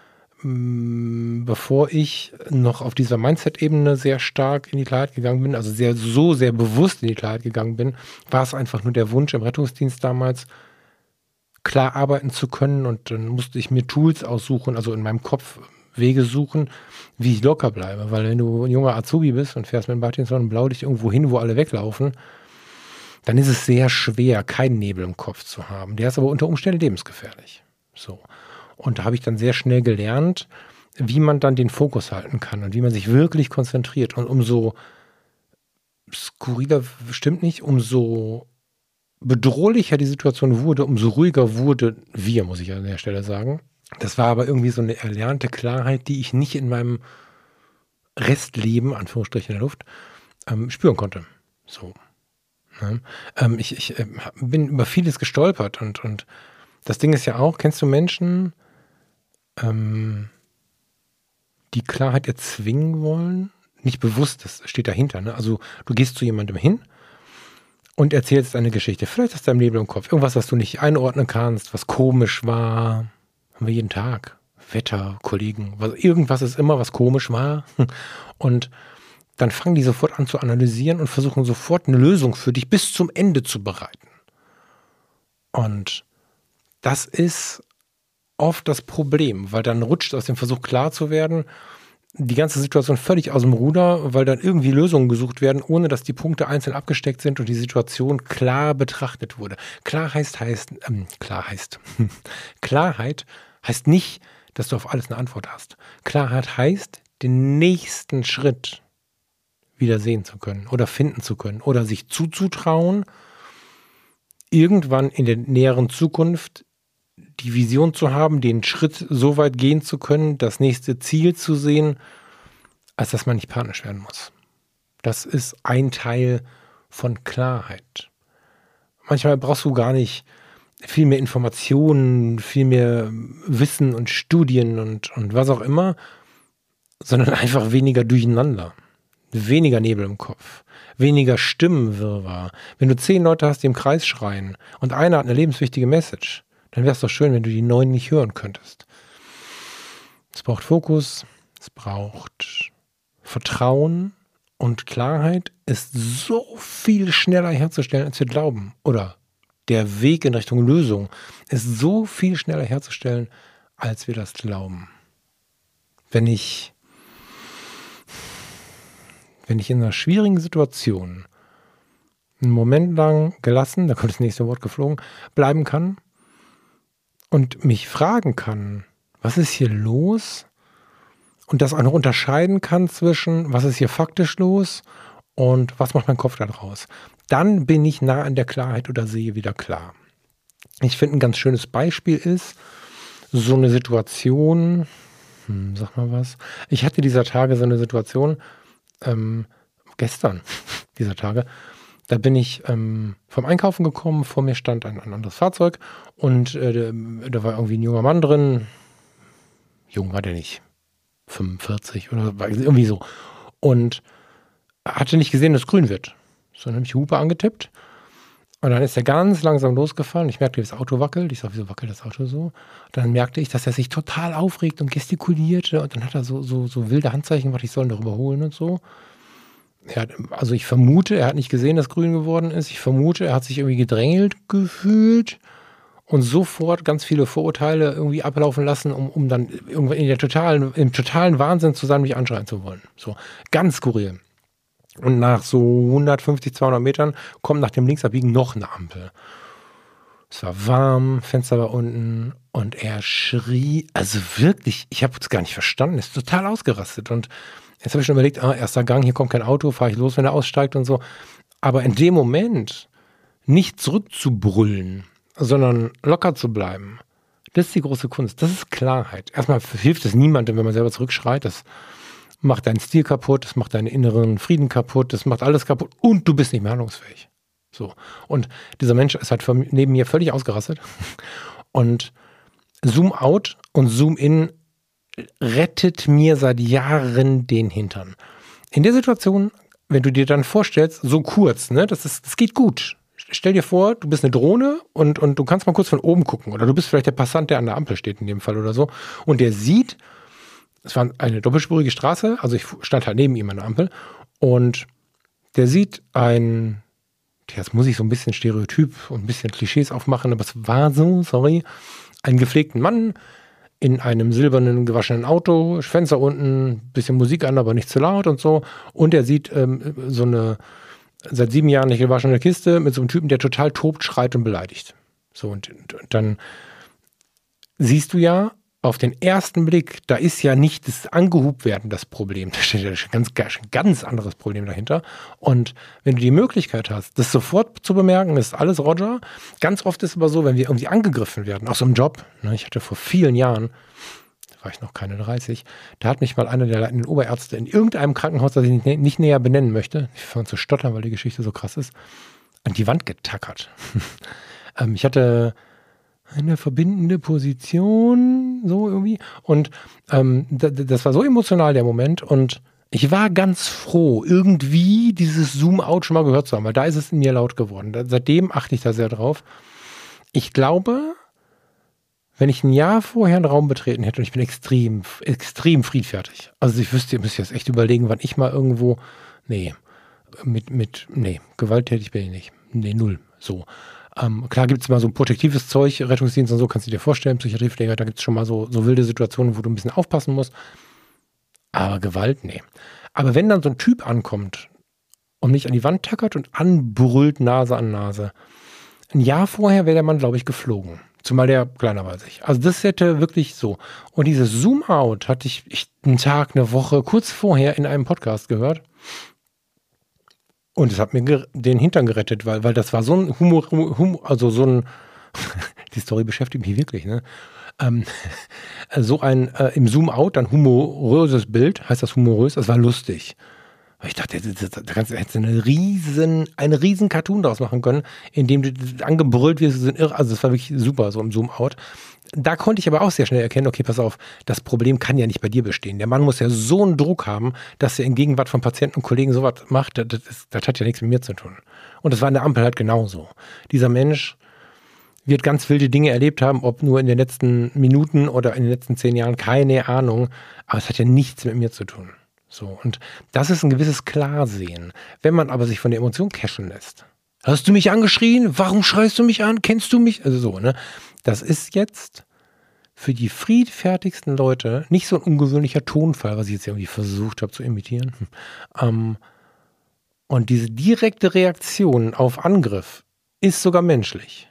mh, bevor ich noch auf dieser Mindset-Ebene sehr stark in die Klarheit gegangen bin, also sehr, so sehr bewusst in die Klarheit gegangen bin, war es einfach nur der Wunsch im Rettungsdienst damals, klar arbeiten zu können und dann musste ich mir Tools aussuchen, also in meinem Kopf Wege suchen, wie ich locker bleibe, weil wenn du ein junger Azubi bist und fährst mit dem Parkinson und Blaulicht irgendwo hin, wo alle weglaufen, dann ist es sehr schwer, keinen Nebel im Kopf zu haben. Der ist aber unter Umständen lebensgefährlich. So. Und da habe ich dann sehr schnell gelernt, wie man dann den Fokus halten kann und wie man sich wirklich konzentriert. Und umso skurriler, stimmt nicht, umso bedrohlicher die Situation wurde, umso ruhiger wurde wir, muss ich an der Stelle sagen. Das war aber irgendwie so eine erlernte Klarheit, die ich nicht in meinem Restleben, Anführungsstrichen in der Luft, ähm, spüren konnte. So. Ja. Ähm, ich ich äh, bin über vieles gestolpert und, und das Ding ist ja auch, kennst du Menschen, ähm, die Klarheit erzwingen wollen? Nicht bewusst, das steht dahinter. Ne? Also du gehst zu jemandem hin und erzählst eine Geschichte. Vielleicht aus deinem Leben im Kopf. Irgendwas, was du nicht einordnen kannst, was komisch war. Haben wir jeden Tag. Wetter, Kollegen. Was, irgendwas ist immer, was komisch war. Und dann fangen die sofort an zu analysieren und versuchen sofort eine Lösung für dich bis zum Ende zu bereiten. Und das ist oft das Problem, weil dann rutscht aus dem Versuch klar zu werden, die ganze Situation völlig aus dem Ruder, weil dann irgendwie Lösungen gesucht werden, ohne dass die Punkte einzeln abgesteckt sind und die Situation klar betrachtet wurde. Klar heißt, heißt, ähm, klar heißt, Klarheit heißt nicht, dass du auf alles eine Antwort hast. Klarheit heißt, den nächsten Schritt wieder sehen zu können oder finden zu können oder sich zuzutrauen, irgendwann in der näheren Zukunft die Vision zu haben, den Schritt so weit gehen zu können, das nächste Ziel zu sehen, als dass man nicht panisch werden muss. Das ist ein Teil von Klarheit. Manchmal brauchst du gar nicht viel mehr Informationen, viel mehr Wissen und Studien und, und was auch immer, sondern einfach weniger Durcheinander, weniger Nebel im Kopf, weniger Stimmenwirrwarr. Wenn du zehn Leute hast, die im Kreis schreien und einer hat eine lebenswichtige Message, dann wäre es doch schön, wenn du die neun nicht hören könntest. Es braucht Fokus, es braucht Vertrauen und Klarheit ist so viel schneller herzustellen, als wir glauben. Oder der Weg in Richtung Lösung ist so viel schneller herzustellen, als wir das glauben. Wenn ich, wenn ich in einer schwierigen Situation einen Moment lang gelassen, da kommt das nächste Wort geflogen, bleiben kann und mich fragen kann, was ist hier los? Und das auch noch unterscheiden kann zwischen, was ist hier faktisch los und was macht mein Kopf da draus. Dann bin ich nah an der Klarheit oder sehe wieder klar. Ich finde, ein ganz schönes Beispiel ist so eine Situation, hm, sag mal was, ich hatte dieser Tage so eine Situation, ähm, gestern dieser Tage, da bin ich ähm, vom Einkaufen gekommen, vor mir stand ein, ein anderes Fahrzeug und äh, da war irgendwie ein junger Mann drin, jung war der nicht, fünfundvierzig oder irgendwie so, und hatte nicht gesehen, dass grün wird. So, dann habe ich die Hupe angetippt und dann ist er ganz langsam losgefahren. Ich merkte, wie das Auto wackelt. Ich sage, wieso wackelt das Auto so? Dann merkte ich, dass er sich total aufregt und gestikulierte und dann hat er so, so, so wilde Handzeichen gemacht, ich soll ihn doch überholen und so. Er hat, also ich vermute, er hat nicht gesehen, dass grün geworden ist. Ich vermute, er hat sich irgendwie gedrängelt gefühlt und sofort ganz viele Vorurteile irgendwie ablaufen lassen, um, um dann irgendwann in der totalen, im totalen Wahnsinn zu sein, mich anschreien zu wollen. So, ganz skurril. Und nach so hundertfünfzig, zweihundert Metern kommt nach dem Linksabbiegen noch eine Ampel. Es war warm, Fenster war unten und er schrie, also wirklich, ich habe es gar nicht verstanden, ist total ausgerastet. Und jetzt habe ich schon überlegt, ah, erster Gang, hier kommt kein Auto, fahre ich los, wenn er aussteigt und so. Aber in dem Moment nicht zurückzubrüllen, sondern locker zu bleiben, das ist die große Kunst, das ist Klarheit. Erstmal hilft es niemandem, wenn man selber zurückschreit, das macht deinen Stil kaputt, das macht deinen inneren Frieden kaputt, das macht alles kaputt und du bist nicht mehr handlungsfähig. So. Und dieser Mensch ist halt neben mir völlig ausgerastet und Zoom out und Zoom in rettet mir seit Jahren den Hintern. In der Situation, wenn du dir dann vorstellst, so kurz, ne, das ist, das geht gut. Stell dir vor, du bist eine Drohne und, und du kannst mal kurz von oben gucken oder du bist vielleicht der Passant, der an der Ampel steht in dem Fall oder so und der sieht, es war eine doppelspurige Straße, also ich stand halt neben ihm an der Ampel und der sieht ein, jetzt muss ich so ein bisschen Stereotyp und ein bisschen Klischees aufmachen, aber es war so, sorry, einen gepflegten Mann in einem silbernen gewaschenen Auto, Fenster unten, bisschen Musik an, aber nicht zu laut und so. Und er sieht ähm, so eine seit sieben Jahren nicht gewaschene Kiste mit so einem Typen, der total tobt, schreit und beleidigt. So, und, und dann siehst du ja, auf den ersten Blick, da ist ja nicht das Angehubwerden das Problem. Da steht ja ein ganz, ganz anderes Problem dahinter. Und wenn du die Möglichkeit hast, das sofort zu bemerken, ist alles Roger. Ganz oft ist es aber so, wenn wir irgendwie angegriffen werden, auch so im Job. Ne, ich hatte vor vielen Jahren, da war ich noch keine dreißig, da hat mich mal einer der leitenden Oberärzte in irgendeinem Krankenhaus, das ich nicht, nicht näher benennen möchte, ich fange zu stottern, weil die Geschichte so krass ist, an die Wand getackert. ähm, ich hatte eine verbindende Position, so irgendwie. Und ähm, d- d- das war so emotional, der Moment. Und ich war ganz froh, irgendwie dieses Zoom-Out schon mal gehört zu haben, weil da ist es in mir laut geworden. Da, seitdem achte ich da sehr drauf. Ich glaube, wenn ich ein Jahr vorher einen Raum betreten hätte, und ich bin extrem, extrem friedfertig. Also ich wüsste, ihr müsst jetzt echt überlegen, wann ich mal irgendwo, nee, mit, mit, nee, gewalttätig bin ich nicht. Nee, null, so. Ähm, klar gibt es mal so ein protektives Zeug, Rettungsdienst und so, kannst du dir vorstellen, Psychiatriepfleger, da gibt es schon mal so, so wilde Situationen, wo du ein bisschen aufpassen musst. Aber Gewalt, nee. Aber wenn dann so ein Typ ankommt und mich an die Wand tackert und anbrüllt Nase an Nase, ein Jahr vorher wäre der Mann, glaube ich, geflogen. Zumal der kleiner war als ich. Also das hätte wirklich so. Und dieses Zoom-Out hatte ich, ich einen Tag, eine Woche, kurz vorher in einem Podcast gehört. Und es hat mir ger- den Hintern gerettet, weil, weil das war so ein Humor, Humor also so ein, die Story beschäftigt mich wirklich, ne? Ähm, so ein äh, im Zoom-Out, ein humoröses Bild, heißt das humorös, das war lustig. Weil ich dachte, da kannst du jetzt eine riesen, einen riesen Cartoon daraus machen können, in dem du angebrüllt wirst, sind irre. Also das war wirklich super, so im Zoom-Out. Da konnte ich aber auch sehr schnell erkennen, okay, pass auf, das Problem kann ja nicht bei dir bestehen. Der Mann muss ja so einen Druck haben, dass er in Gegenwart von Patienten und Kollegen sowas macht, das, das, das hat ja nichts mit mir zu tun. Und das war in der Ampel halt genauso. Dieser Mensch wird ganz wilde Dinge erlebt haben, ob nur in den letzten Minuten oder in den letzten zehn Jahren, keine Ahnung. Aber es hat ja nichts mit mir zu tun. So, und das ist ein gewisses Klarsehen. Wenn man aber sich von der Emotion cashen lässt. Hast du mich angeschrien? Warum schreist du mich an? Kennst du mich? Also so, ne? Das ist jetzt für die friedfertigsten Leute nicht so ein ungewöhnlicher Tonfall, was ich jetzt irgendwie versucht habe zu imitieren. Ähm, Und diese direkte Reaktion auf Angriff ist sogar menschlich.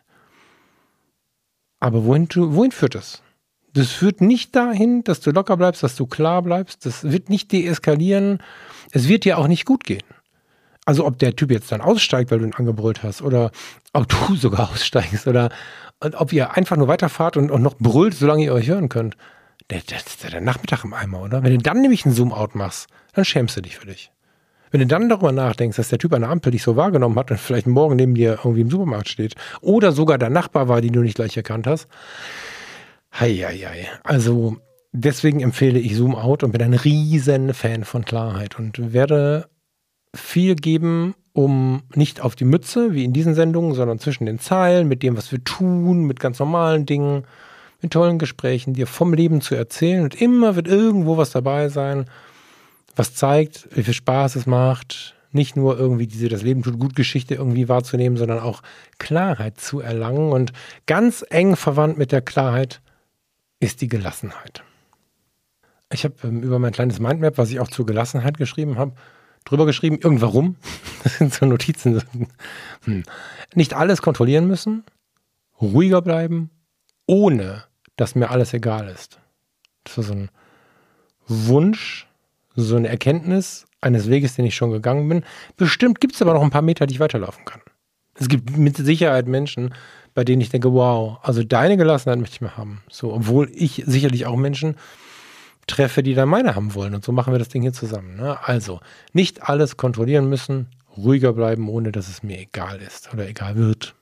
Aber wohin, wohin führt das? Das führt nicht dahin, dass du locker bleibst, dass du klar bleibst. Das wird nicht deeskalieren. Es wird dir auch nicht gut gehen. Also ob der Typ jetzt dann aussteigt, weil du ihn angebrüllt hast, oder ob du sogar aussteigst, oder ob ihr einfach nur weiterfahrt und, und noch brüllt, solange ihr euch hören könnt. Der, der, der, der Nachmittag im Eimer, oder? Wenn du dann nämlich einen Zoom-Out machst, dann schämst du dich für dich. Wenn du dann darüber nachdenkst, dass der Typ an der Ampel dich so wahrgenommen hat und vielleicht morgen neben dir irgendwie im Supermarkt steht oder sogar der Nachbar war, den du nicht gleich erkannt hast. Hei, hei, hei. Also deswegen empfehle ich Zoom Out und bin ein riesen Fan von Klarheit und werde viel geben, um nicht auf die Mütze, wie in diesen Sendungen, sondern zwischen den Zeilen, mit dem, was wir tun, mit ganz normalen Dingen, mit tollen Gesprächen, dir vom Leben zu erzählen. Und immer wird irgendwo was dabei sein, was zeigt, wie viel Spaß es macht, nicht nur irgendwie diese das Leben tut gut Geschichte irgendwie wahrzunehmen, sondern auch Klarheit zu erlangen. Und ganz eng verwandt mit der Klarheit ist die Gelassenheit. Ich habe ähm, über mein kleines Mindmap, was ich auch zur Gelassenheit geschrieben habe, drüber geschrieben, irgendwarum. Das sind so Notizen. Hm. Nicht alles kontrollieren müssen, ruhiger bleiben, ohne dass mir alles egal ist. Das war so ein Wunsch, so eine Erkenntnis eines Weges, den ich schon gegangen bin. Bestimmt gibt es aber noch ein paar Meter, die ich weiterlaufen kann. Es gibt mit Sicherheit Menschen, bei denen ich denke, wow, also deine Gelassenheit möchte ich mal haben. So, obwohl ich sicherlich auch Menschen treffe, die da meine haben wollen. Und so machen wir das Ding hier zusammen. Ne? Also, nicht alles kontrollieren müssen, ruhiger bleiben, ohne dass es mir egal ist oder egal wird.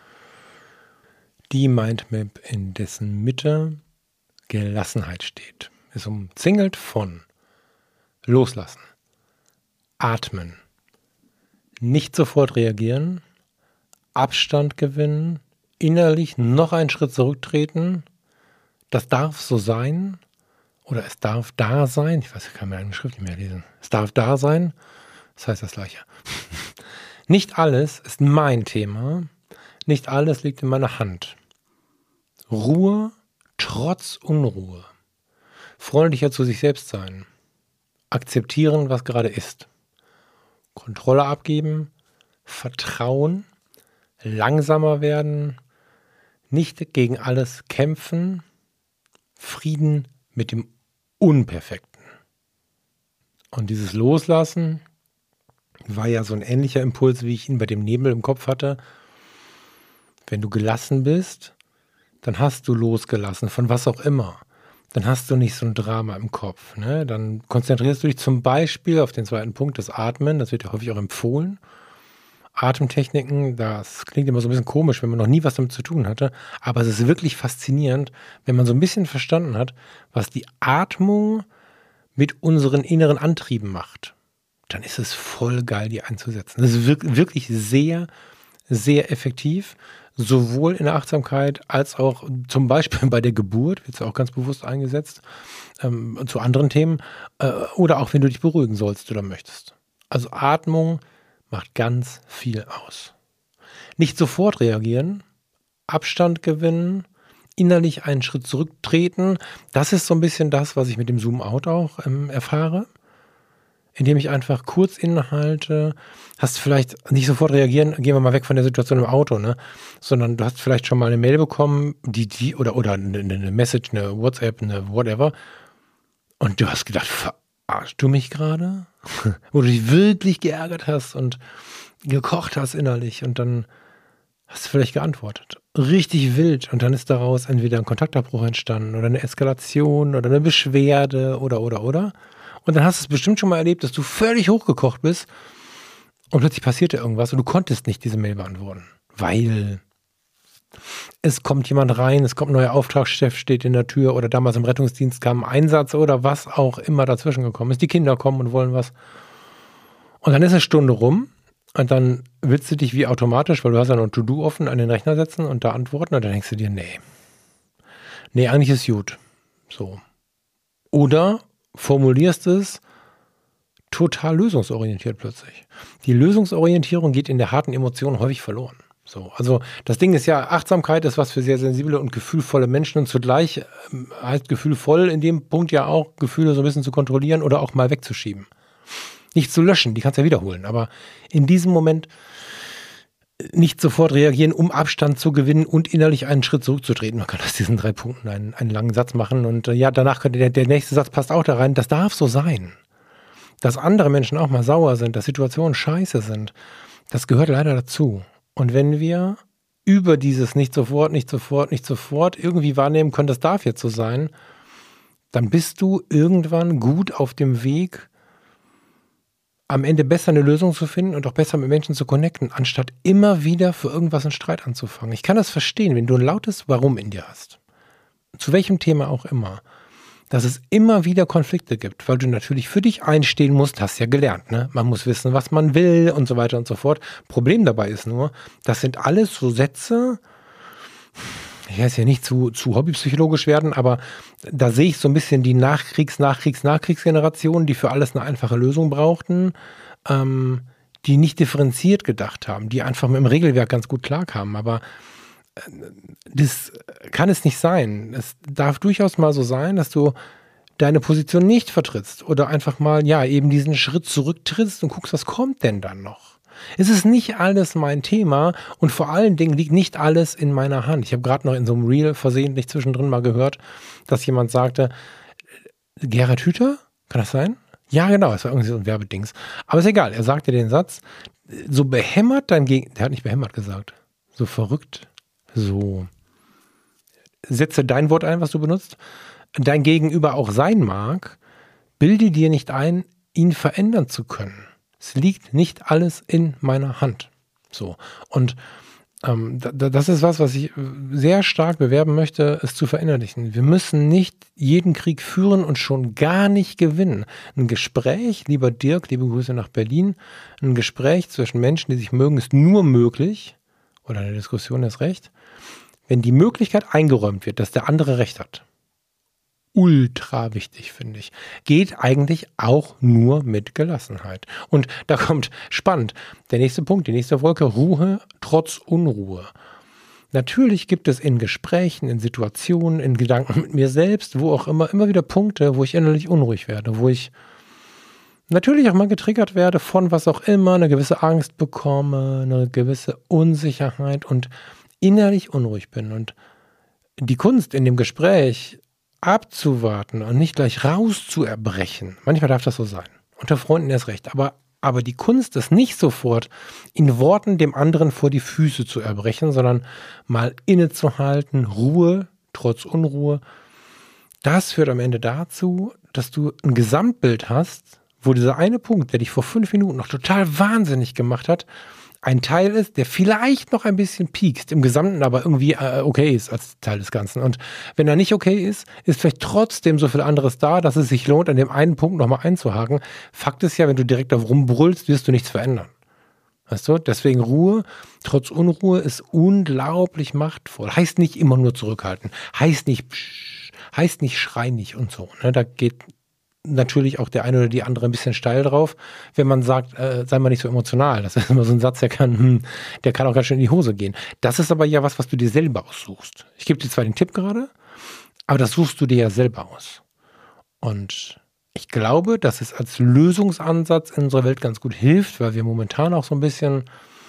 Die Mindmap, in dessen Mitte Gelassenheit steht, ist umzingelt von Loslassen, atmen, nicht sofort reagieren, Abstand gewinnen, innerlich noch einen Schritt zurücktreten. Das darf so sein oder es darf da sein. Ich weiß, ich kann mir eine Schrift nicht mehr lesen. Es darf da sein, das heißt das Gleiche. Nicht alles ist mein Thema, nicht alles liegt in meiner Hand. Ruhe trotz Unruhe, freundlicher zu sich selbst sein. Akzeptieren, was gerade ist. Kontrolle abgeben, Vertrauen, langsamer werden, nicht gegen alles kämpfen, Frieden mit dem Unperfekten. Und dieses Loslassen war ja so ein ähnlicher Impuls, wie ich ihn bei dem Nebel im Kopf hatte. Wenn du gelassen bist, dann hast du losgelassen, von was auch immer. Dann hast du nicht so ein Drama im Kopf. Ne? Dann konzentrierst du dich zum Beispiel auf den zweiten Punkt, das Atmen. Das wird ja häufig auch empfohlen. Atemtechniken, das klingt immer so ein bisschen komisch, wenn man noch nie was damit zu tun hatte. Aber es ist wirklich faszinierend, wenn man so ein bisschen verstanden hat, was die Atmung mit unseren inneren Antrieben macht. Dann ist es voll geil, die einzusetzen. Das ist wirklich sehr, sehr effektiv. Sowohl in der Achtsamkeit als auch zum Beispiel bei der Geburt, wird es auch ganz bewusst eingesetzt, ähm, zu anderen Themen, äh, oder auch wenn du dich beruhigen sollst oder möchtest. Also Atmung macht ganz viel aus. Nicht sofort reagieren, Abstand gewinnen, innerlich einen Schritt zurücktreten, das ist so ein bisschen das, was ich mit dem Zoom-Out auch ähm, erfahre. Indem ich einfach kurz innehalte, hast vielleicht nicht sofort reagieren, gehen wir mal weg von der Situation im Auto, ne? Sondern du hast vielleicht schon mal eine Mail bekommen, die, die, oder, oder eine, eine Message, eine WhatsApp, eine whatever. Und du hast gedacht, verarschst du mich gerade? Wo du dich wirklich geärgert hast und gekocht hast innerlich und dann hast du vielleicht geantwortet. Richtig wild. Und dann ist daraus entweder ein Kontaktabbruch entstanden oder eine Eskalation oder eine Beschwerde oder, oder, oder. Und dann hast du es bestimmt schon mal erlebt, dass du völlig hochgekocht bist und plötzlich passierte irgendwas und du konntest nicht diese Mail beantworten, weil es kommt jemand rein, es kommt ein neuer Auftragschef, steht in der Tür oder damals im Rettungsdienst kam ein Einsatz oder was auch immer dazwischen gekommen ist. Die Kinder kommen und wollen was. Und dann ist eine Stunde rum und dann willst du dich wie automatisch, weil du hast ja noch ein To-Do offen, an den Rechner setzen und da antworten und dann denkst du dir, nee, nee, eigentlich ist gut. So. Oder formulierst es total lösungsorientiert plötzlich. Die Lösungsorientierung geht in der harten Emotion häufig verloren. So, also das Ding ist ja, Achtsamkeit ist was für sehr sensible und gefühlvolle Menschen und zugleich heißt gefühlvoll in dem Punkt ja auch, Gefühle so ein bisschen zu kontrollieren oder auch mal wegzuschieben. nicht zu löschen, die kannst du ja wiederholen, aber in diesem Moment nicht sofort reagieren, um Abstand zu gewinnen und innerlich einen Schritt zurückzutreten. Man kann aus diesen drei Punkten einen, einen langen Satz machen und äh, ja, danach könnte der, der nächste Satz passt auch da rein. Das darf so sein. Dass andere Menschen auch mal sauer sind, dass Situationen scheiße sind, das gehört leider dazu. Und wenn wir über dieses nicht sofort, nicht sofort, nicht sofort irgendwie wahrnehmen können, das darf jetzt so sein, dann bist du irgendwann gut auf dem Weg, am Ende besser eine Lösung zu finden und auch besser mit Menschen zu connecten, anstatt immer wieder für irgendwas einen Streit anzufangen. Ich kann das verstehen, wenn du ein lautes Warum in dir hast, zu welchem Thema auch immer, dass es immer wieder Konflikte gibt, weil du natürlich für dich einstehen musst, hast ja gelernt, ne? Man muss wissen, was man will und so weiter und so fort. Problem dabei ist nur, das sind alles so Sätze, ich weiß ja nicht zu, zu hobbypsychologisch werden, aber da sehe ich so ein bisschen die Nachkriegs-, Nachkriegs-, Nachkriegsgenerationen, die für alles eine einfache Lösung brauchten, ähm, die nicht differenziert gedacht haben, die einfach mit dem Regelwerk ganz gut klarkamen. Aber äh, das kann es nicht sein. Es darf durchaus mal so sein, dass du deine Position nicht vertrittst oder einfach mal, ja, eben diesen Schritt zurücktrittst und guckst, was kommt denn dann noch? Es ist nicht alles mein Thema und vor allen Dingen liegt nicht alles in meiner Hand. Ich habe gerade noch in so einem Reel versehentlich zwischendrin mal gehört, dass jemand sagte, Gerhard Hüther, kann das sein? Ja, genau, es war irgendwie so ein Werbedings. Aber ist egal, er sagte den Satz, so behämmert dein Gegenüber, der hat nicht behämmert gesagt, so verrückt, so, setze dein Wort ein, was du benutzt, dein Gegenüber auch sein mag, bilde dir nicht ein, ihn verändern zu können. Es liegt nicht alles in meiner Hand. So. Und ähm, da, das ist was, was ich sehr stark bewerben möchte, es zu verinnerlichen. Wir müssen nicht jeden Krieg führen und schon gar nicht gewinnen. Ein Gespräch, lieber Dirk, liebe Grüße nach Berlin, ein Gespräch zwischen Menschen, die sich mögen, ist nur möglich, oder eine Diskussion ist recht, wenn die Möglichkeit eingeräumt wird, dass der andere Recht hat. Ultra wichtig, finde ich. Geht eigentlich auch nur mit Gelassenheit. Und da kommt spannend. Der nächste Punkt, die nächste Wolke, Ruhe trotz Unruhe. Natürlich gibt es in Gesprächen, in Situationen, in Gedanken mit mir selbst, wo auch immer, immer wieder Punkte, wo ich innerlich unruhig werde, wo ich natürlich auch mal getriggert werde von was auch immer, eine gewisse Angst bekomme, eine gewisse Unsicherheit und innerlich unruhig bin. Und die Kunst in dem Gespräch abzuwarten und nicht gleich rauszuerbrechen. Manchmal darf das so sein. Unter Freunden erst recht. Aber, aber die Kunst ist nicht sofort in Worten dem anderen vor die Füße zu erbrechen, sondern mal innezuhalten, Ruhe trotz Unruhe. Das führt am Ende dazu, dass du ein Gesamtbild hast, wo dieser eine Punkt, der dich vor fünf Minuten noch total wahnsinnig gemacht hat, ein Teil ist, der vielleicht noch ein bisschen piekst, im Gesamten aber irgendwie äh, okay ist als Teil des Ganzen. Und wenn er nicht okay ist, ist vielleicht trotzdem so viel anderes da, dass es sich lohnt, an dem einen Punkt nochmal einzuhaken. Fakt ist ja, wenn du direkt darauf rumbrüllst, wirst du nichts verändern. Weißt du? Deswegen Ruhe, trotz Unruhe, ist unglaublich machtvoll. Heißt nicht immer nur zurückhalten. Heißt nicht psch, heißt nicht schreinig und so. Ne? Da geht natürlich auch der eine oder die andere ein bisschen steil drauf, wenn man sagt, äh, sei mal nicht so emotional. Das ist immer so ein Satz, der kann, hm, der kann auch ganz schön in die Hose gehen. Das ist aber ja was, was du dir selber aussuchst. Ich gebe dir zwar den Tipp gerade, aber das suchst du dir ja selber aus. Und ich glaube, dass es als Lösungsansatz in unserer Welt ganz gut hilft, weil wir momentan auch so ein bisschen,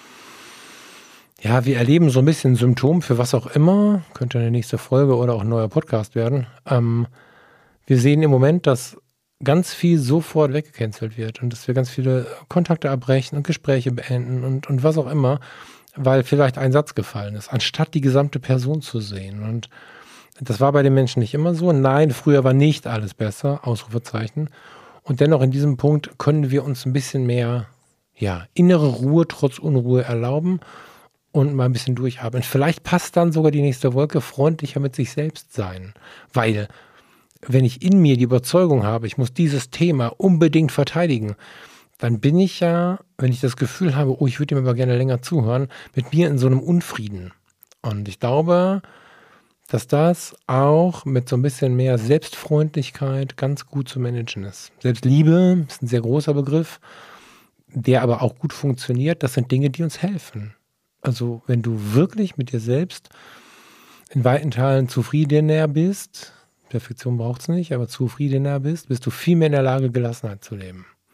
ja, wir erleben so ein bisschen Symptom für was auch immer, könnte eine nächste Folge oder auch ein neuer Podcast werden. Ähm, wir sehen im Moment, dass ganz viel sofort weggecancelt wird und dass wir ganz viele Kontakte abbrechen und Gespräche beenden und, und was auch immer, weil vielleicht ein Satz gefallen ist, anstatt die gesamte Person zu sehen. Und das war bei den Menschen nicht immer so. Nein, früher war nicht alles besser, Ausrufezeichen. Und dennoch in diesem Punkt können wir uns ein bisschen mehr, ja, innere Ruhe trotz Unruhe erlauben und mal ein bisschen durchatmen. Vielleicht passt dann sogar die nächste Wolke, freundlicher mit sich selbst sein, weil wenn ich in mir die Überzeugung habe, ich muss dieses Thema unbedingt verteidigen, dann bin ich ja, wenn ich das Gefühl habe, oh, ich würde ihm aber gerne länger zuhören, mit mir in so einem Unfrieden. Und ich glaube, dass das auch mit so ein bisschen mehr Selbstfreundlichkeit ganz gut zu managen ist. Selbstliebe ist ein sehr großer Begriff, der aber auch gut funktioniert. Das sind Dinge, die uns helfen. Also wenn du wirklich mit dir selbst in weiten Teilen zufriedener bist, Perfektion braucht es nicht, aber zufriedener bist, bist du viel mehr in der Lage, Gelassenheit zu leben.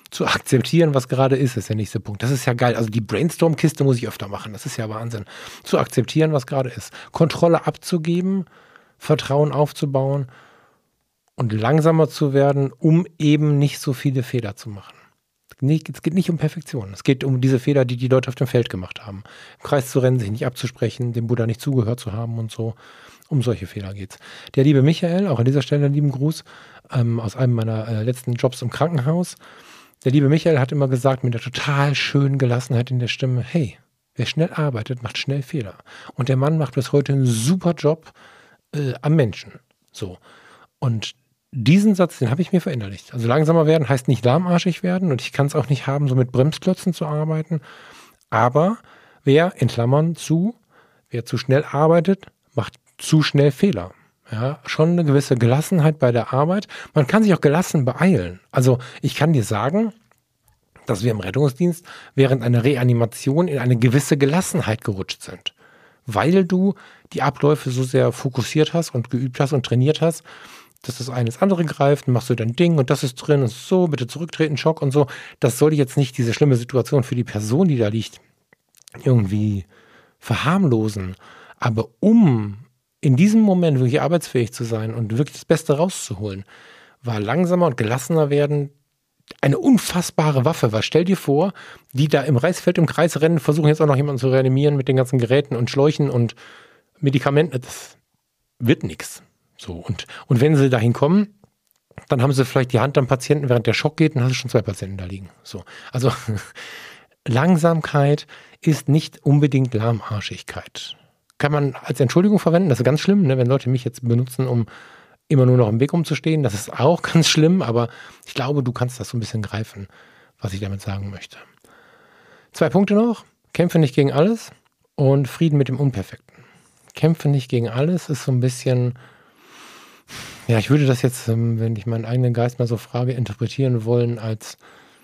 Zu akzeptieren, was gerade ist, ist der nächste Punkt. Das ist ja geil. Also die Brainstorm-Kiste muss ich öfter machen. Das ist ja Wahnsinn. Zu akzeptieren, was gerade ist. Kontrolle abzugeben, Vertrauen aufzubauen und langsamer zu werden, um eben nicht so viele Fehler zu machen. Es geht nicht um Perfektion. Es geht um diese Fehler, die die Leute auf dem Feld gemacht haben. Im Kreis zu rennen, sich nicht abzusprechen, dem Buddha nicht zugehört zu haben und so. Um solche Fehler geht's. Der liebe Michael, auch an dieser Stelle einen lieben Gruß, ähm, aus einem meiner äh, letzten Jobs im Krankenhaus. Der liebe Michael hat immer gesagt, mit der total schönen Gelassenheit in der Stimme, hey, wer schnell arbeitet, macht schnell Fehler. Und der Mann macht bis heute einen super Job äh, am Menschen. So. Und diesen Satz, den habe ich mir verinnerlicht. Also langsamer werden heißt nicht lahmarschig werden und ich kann es auch nicht haben, so mit Bremsklötzen zu arbeiten. Aber wer, in Klammern zu, wer zu schnell arbeitet, macht zu schnell Fehler. Ja, schon eine gewisse Gelassenheit bei der Arbeit. Man kann sich auch gelassen beeilen. Also ich kann dir sagen, dass wir im Rettungsdienst während einer Reanimation in eine gewisse Gelassenheit gerutscht sind. Weil du die Abläufe so sehr fokussiert hast und geübt hast und trainiert hast, dass das eine das andere greift, machst du dein Ding und das ist drin und so, bitte zurücktreten, Schock und so. Das soll jetzt nicht diese schlimme Situation für die Person, die da liegt, irgendwie verharmlosen. Aber um in diesem Moment wirklich arbeitsfähig zu sein und wirklich das Beste rauszuholen, war langsamer und gelassener werden eine unfassbare Waffe. Weil stell dir vor, die da im Reisfeld im Kreis rennen, versuchen jetzt auch noch jemanden zu reanimieren mit den ganzen Geräten und Schläuchen und Medikamenten. Das wird nichts. So, und, und wenn sie dahin kommen, dann haben sie vielleicht die Hand am Patienten, während der Schock geht, dann hast du schon zwei Patienten da liegen. So, also Langsamkeit ist nicht unbedingt Lahmarschigkeit. Kann man als Entschuldigung verwenden, das ist ganz schlimm, ne, wenn Leute mich jetzt benutzen, um immer nur noch im Weg rumzustehen, das ist auch ganz schlimm, aber ich glaube, du kannst das so ein bisschen greifen, was ich damit sagen möchte. Zwei Punkte noch, kämpfe nicht gegen alles und Frieden mit dem Unperfekten. Kämpfe nicht gegen alles ist so ein bisschen, ja, ich würde das jetzt, wenn ich meinen eigenen Geist mal so frage, interpretieren wollen als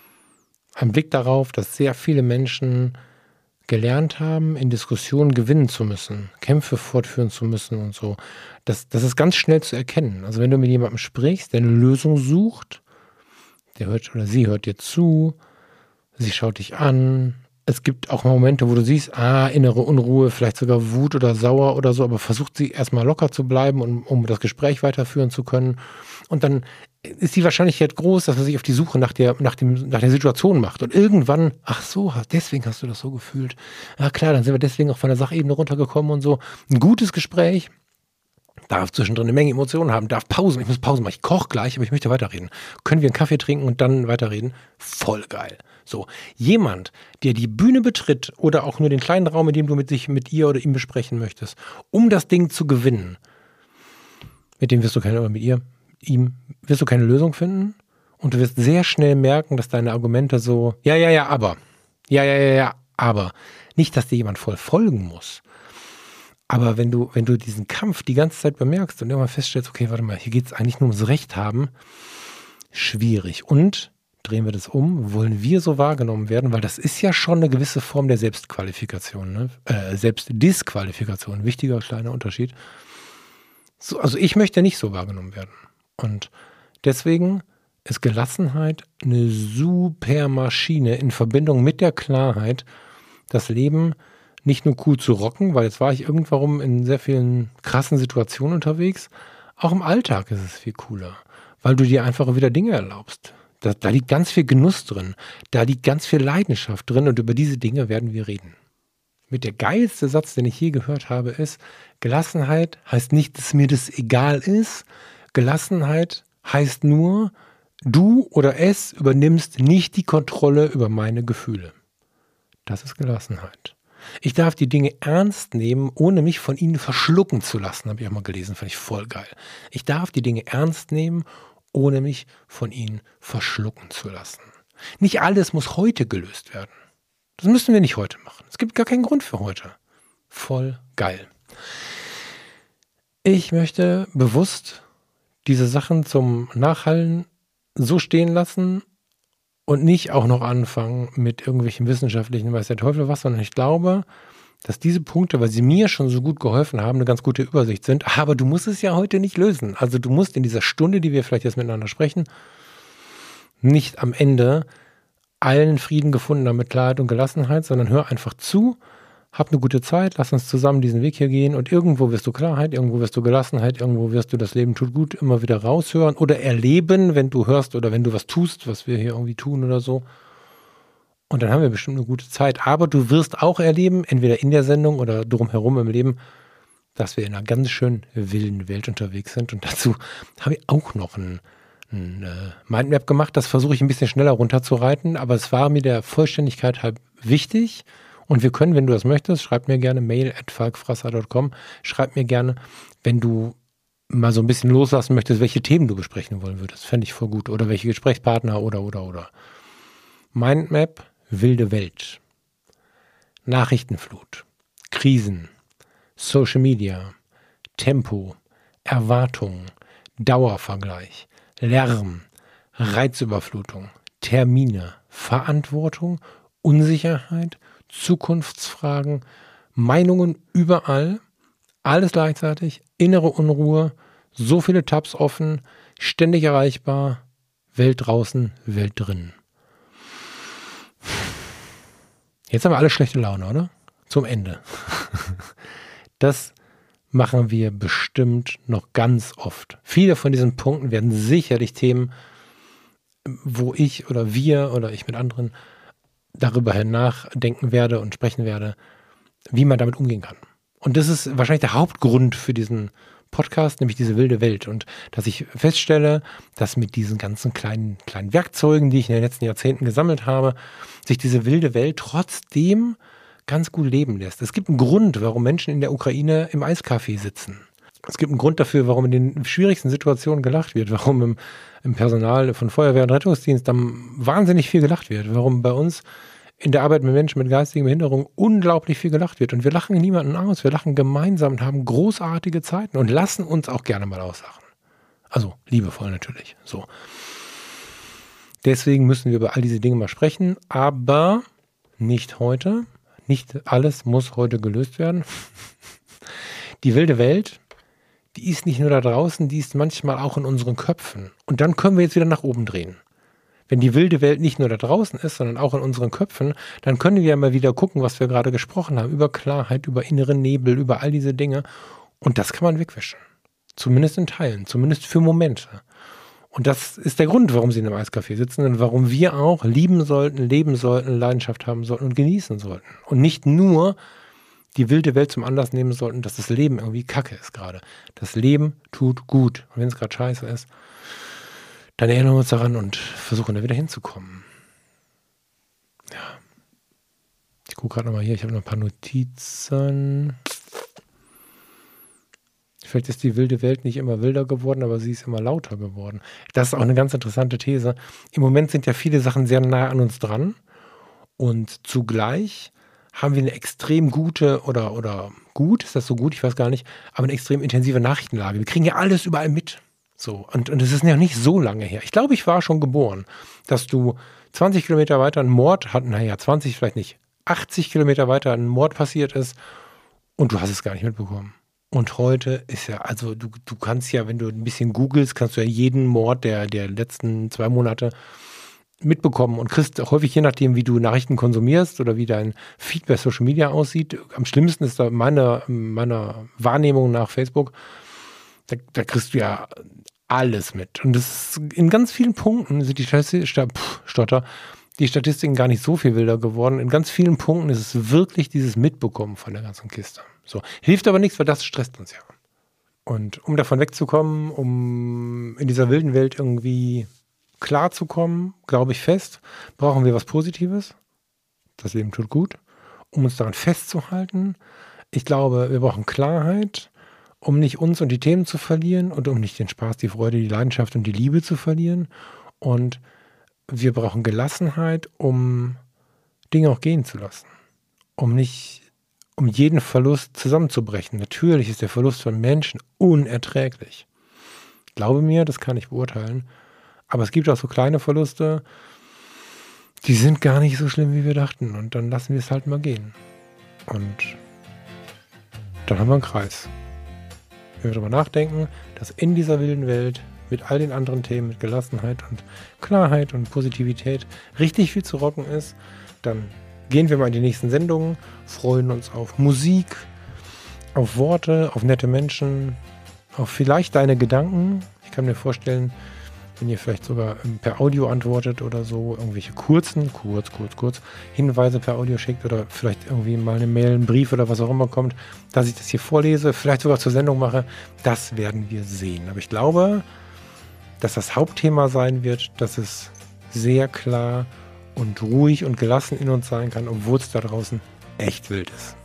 ein Blick darauf, dass sehr viele Menschen gelernt haben, in Diskussionen gewinnen zu müssen, Kämpfe fortführen zu müssen und so. Das, das ist ganz schnell zu erkennen. Also wenn du mit jemandem sprichst, der eine Lösung sucht, der hört oder sie hört dir zu, sie schaut dich an. Es gibt auch Momente, wo du siehst, ah, innere Unruhe, vielleicht sogar Wut oder sauer oder so, aber versucht sie erstmal locker zu bleiben, um, um das Gespräch weiterführen zu können. Und dann ist die Wahrscheinlichkeit groß, dass man sich auf die Suche nach der, nach dem, nach der Situation macht. Und irgendwann, ach so, deswegen hast du das so gefühlt. Ja klar, dann sind wir deswegen auch von der Sachebene runtergekommen und so. Ein gutes Gespräch darf zwischendrin eine Menge Emotionen haben, darf Pausen, ich muss Pausen machen, ich koche gleich, aber ich möchte weiterreden. Können wir einen Kaffee trinken und dann weiterreden? Voll geil. So, jemand, der die Bühne betritt oder auch nur den kleinen Raum, in dem du mit sich, mit ihr oder ihm besprechen möchtest, um das Ding zu gewinnen, mit dem wirst du keine, oder mit ihr, ihm, wirst du keine Lösung finden und du wirst sehr schnell merken, dass deine Argumente so, ja, ja, ja, aber, ja, ja, ja, ja, aber, nicht, dass dir jemand voll folgen muss. Aber wenn du, wenn du diesen Kampf die ganze Zeit bemerkst und irgendwann feststellst, okay, warte mal, hier geht es eigentlich nur ums Recht haben, schwierig. Und drehen wir das um, wollen wir so wahrgenommen werden, weil das ist ja schon eine gewisse Form der Selbstqualifikation, ne? äh, Selbstdisqualifikation, wichtiger kleiner Unterschied. So, also ich möchte nicht so wahrgenommen werden. Und deswegen ist Gelassenheit eine super Maschine in Verbindung mit der Klarheit, das Leben nicht nur cool zu rocken, weil jetzt war ich irgendwann in sehr vielen krassen Situationen unterwegs. Auch im Alltag ist es viel cooler, weil du dir einfach wieder Dinge erlaubst. Da, da liegt ganz viel Genuss drin, da liegt ganz viel Leidenschaft drin und über diese Dinge werden wir reden. Mit der geilste Satz, den ich je gehört habe, ist, Gelassenheit heißt nicht, dass mir das egal ist. Gelassenheit heißt nur, du oder es übernimmst nicht die Kontrolle über meine Gefühle. Das ist Gelassenheit. Ich darf die Dinge ernst nehmen, ohne mich von ihnen verschlucken zu lassen, habe ich auch mal gelesen, fand ich voll geil. Ich darf die Dinge ernst nehmen, ohne mich von ihnen verschlucken zu lassen. Nicht alles muss heute gelöst werden. Das müssen wir nicht heute machen. Es gibt gar keinen Grund für heute. Voll geil. Ich möchte bewusst diese Sachen zum Nachhallen so stehen lassen und nicht auch noch anfangen mit irgendwelchen wissenschaftlichen, weiß der Teufel was, sondern ich glaube, dass diese Punkte, weil sie mir schon so gut geholfen haben, eine ganz gute Übersicht sind. Aber du musst es ja heute nicht lösen. Also du musst in dieser Stunde, die wir vielleicht jetzt miteinander sprechen, nicht am Ende allen Frieden gefunden haben mit Klarheit und Gelassenheit, sondern hör einfach zu, hab eine gute Zeit, lass uns zusammen diesen Weg hier gehen und irgendwo wirst du Klarheit, irgendwo wirst du Gelassenheit, irgendwo wirst du das Leben tut gut immer wieder raushören oder erleben, wenn du hörst oder wenn du was tust, was wir hier irgendwie tun oder so. Und dann haben wir bestimmt eine gute Zeit. Aber du wirst auch erleben, entweder in der Sendung oder drumherum im Leben, dass wir in einer ganz schön wilden Welt unterwegs sind. Und dazu habe ich auch noch ein, ein äh, Mindmap gemacht. Das versuche ich ein bisschen schneller runterzureiten. Aber es war mir der Vollständigkeit halt wichtig. Und wir können, wenn du das möchtest, schreib mir gerne mail at falkfrasser punkt com. Schreib mir gerne, wenn du mal so ein bisschen loslassen möchtest, welche Themen du besprechen wollen würdest. Fände ich voll gut. Oder welche Gesprächspartner oder, oder, oder. Mindmap, wilde Welt. Nachrichtenflut. Krisen. Social Media. Tempo. Erwartung. Dauervergleich. Lärm. Reizüberflutung. Termine. Verantwortung. Unsicherheit. Zukunftsfragen. Meinungen überall. Alles gleichzeitig. Innere Unruhe. So viele Tabs offen. Ständig erreichbar. Welt draußen, Welt drin. Jetzt haben wir alle schlechte Laune, oder? Zum Ende. Das machen wir bestimmt noch ganz oft. Viele von diesen Punkten werden sicherlich Themen, wo ich oder wir oder ich mit anderen darüber nachdenken werde und sprechen werde, wie man damit umgehen kann. Und das ist wahrscheinlich der Hauptgrund für diesen Podcast, nämlich diese wilde Welt. Und dass ich feststelle, dass mit diesen ganzen kleinen, kleinen Werkzeugen, die ich in den letzten Jahrzehnten gesammelt habe, sich diese wilde Welt trotzdem ganz gut leben lässt. Es gibt einen Grund, warum Menschen in der Ukraine im Eiscafé sitzen. Es gibt einen Grund dafür, warum in den schwierigsten Situationen gelacht wird, warum im, im Personal von Feuerwehr und Rettungsdienst dann wahnsinnig viel gelacht wird, warum bei uns in der Arbeit mit Menschen mit geistigen Behinderungen unglaublich viel gelacht wird. Und wir lachen niemanden aus, wir lachen gemeinsam und haben großartige Zeiten und lassen uns auch gerne mal auslachen. Also liebevoll natürlich. So. Deswegen müssen wir über all diese Dinge mal sprechen, aber nicht heute. Nicht alles muss heute gelöst werden. Die wilde Welt, die ist nicht nur da draußen, die ist manchmal auch in unseren Köpfen. Und dann können wir jetzt wieder nach oben drehen. Wenn die wilde Welt nicht nur da draußen ist, sondern auch in unseren Köpfen, dann können wir ja mal wieder gucken, was wir gerade gesprochen haben, über Klarheit, über inneren Nebel, über all diese Dinge. Und das kann man wegwischen. Zumindest in Teilen, zumindest für Momente. Und das ist der Grund, warum sie in einem Eiscafé sitzen und warum wir auch lieben sollten, leben sollten, Leidenschaft haben sollten und genießen sollten. Und nicht nur die wilde Welt zum Anlass nehmen sollten, dass das Leben irgendwie kacke ist gerade. Das Leben tut gut. Und wenn es gerade scheiße ist, dann erinnern wir uns daran und versuchen da wieder hinzukommen. Ja. Ich gucke gerade nochmal hier, ich habe noch ein paar Notizen. Vielleicht ist die wilde Welt nicht immer wilder geworden, aber sie ist immer lauter geworden. Das ist auch eine ganz interessante These. Im Moment sind ja viele Sachen sehr nah an uns dran und zugleich haben wir eine extrem gute oder, oder gut, ist das so gut, ich weiß gar nicht, aber eine extrem intensive Nachrichtenlage. Wir kriegen ja alles überall mit. So, und, und es ist ja nicht so lange her. Ich glaube, ich war schon geboren, dass du zwanzig Kilometer weiter einen Mord hatten, naja, zwanzig vielleicht nicht, achtzig Kilometer weiter ein Mord passiert ist und du hast es gar nicht mitbekommen. Und heute ist ja, also du, du kannst ja, wenn du ein bisschen googelst, kannst du ja jeden Mord der, der letzten zwei Monate mitbekommen und kriegst häufig, je nachdem, wie du Nachrichten konsumierst oder wie dein Feed bei Social Media aussieht, am schlimmsten ist da meiner, meiner Wahrnehmung nach Facebook, da, da kriegst du ja alles mit. Und das ist, in ganz vielen Punkten sind die Statistiken, Stotter, die Statistiken gar nicht so viel wilder geworden. In ganz vielen Punkten ist es wirklich dieses Mitbekommen von der ganzen Kiste. So. Hilft aber nichts, weil das stresst uns ja. Und um davon wegzukommen, um in dieser wilden Welt irgendwie klarzukommen, glaube ich fest, brauchen wir was Positives. Das Leben tut gut. Um uns daran festzuhalten. Ich glaube, wir brauchen Klarheit, um nicht uns und die Themen zu verlieren und um nicht den Spaß, die Freude, die Leidenschaft und die Liebe zu verlieren. Und wir brauchen Gelassenheit, um Dinge auch gehen zu lassen. Um nicht, um jeden Verlust zusammenzubrechen. Natürlich ist der Verlust von Menschen unerträglich. Glaube mir, das kann ich beurteilen. Aber es gibt auch so kleine Verluste, die sind gar nicht so schlimm, wie wir dachten. Und dann lassen wir es halt mal gehen. Und dann haben wir einen Kreis. Wenn wir darüber nachdenken, dass in dieser wilden Welt mit all den anderen Themen, mit Gelassenheit und Klarheit und Positivität richtig viel zu rocken ist, dann gehen wir mal in die nächsten Sendungen, freuen uns auf Musik, auf Worte, auf nette Menschen, auf vielleicht deine Gedanken. Ich kann mir vorstellen, wenn ihr vielleicht sogar per Audio antwortet oder so, irgendwelche kurzen, kurz, kurz, kurz Hinweise per Audio schickt oder vielleicht irgendwie mal eine Mail, einen Brief oder was auch immer kommt, dass ich das hier vorlese, vielleicht sogar zur Sendung mache, das werden wir sehen. Aber ich glaube, dass das Hauptthema sein wird, dass es sehr klar und ruhig und gelassen in uns sein kann, obwohl es da draußen echt wild ist.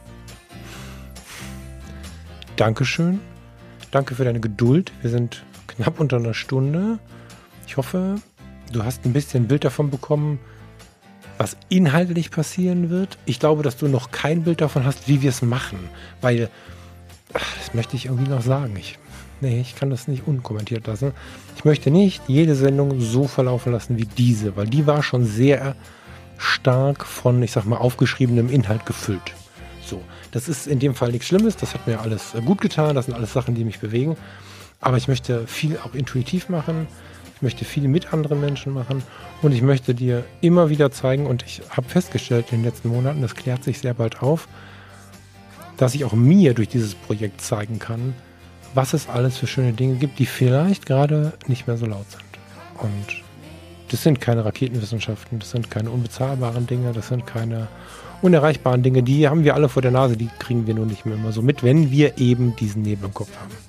Dankeschön. Danke für deine Geduld. Wir sind knapp unter einer Stunde. Ich hoffe, du hast ein bisschen ein Bild davon bekommen, was inhaltlich passieren wird. Ich glaube, dass du noch kein Bild davon hast, wie wir es machen. Weil, ach, das möchte ich irgendwie noch sagen. Ich, nee, ich kann das nicht unkommentiert lassen. Ich möchte nicht jede Sendung so verlaufen lassen wie diese, weil die war schon sehr stark von, ich sag mal, aufgeschriebenem Inhalt gefüllt. So, das ist in dem Fall nichts Schlimmes. Das hat mir alles gut getan. Das sind alles Sachen, die mich bewegen. Aber ich möchte viel auch intuitiv machen. Ich möchte viel mit anderen Menschen machen und ich möchte dir immer wieder zeigen, und ich habe festgestellt in den letzten Monaten, das klärt sich sehr bald auf, dass ich auch mir durch dieses Projekt zeigen kann, was es alles für schöne Dinge gibt, die vielleicht gerade nicht mehr so laut sind. Und das sind keine Raketenwissenschaften, das sind keine unbezahlbaren Dinge, das sind keine unerreichbaren Dinge, die haben wir alle vor der Nase, die kriegen wir nur nicht mehr immer so mit, wenn wir eben diesen Nebel im Kopf haben.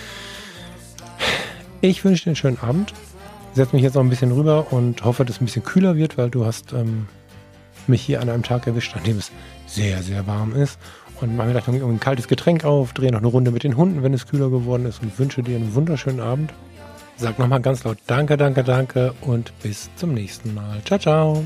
Ich wünsche dir einen schönen Abend. Setze mich jetzt noch ein bisschen rüber und hoffe, dass es ein bisschen kühler wird, weil du hast ähm, mich hier an einem Tag erwischt, an dem es sehr, sehr warm ist. Und mache mir gleich noch ein kaltes Getränk auf, drehe noch eine Runde mit den Hunden, wenn es kühler geworden ist und wünsche dir einen wunderschönen Abend. Sag nochmal ganz laut Danke, danke, danke und bis zum nächsten Mal. Ciao, ciao.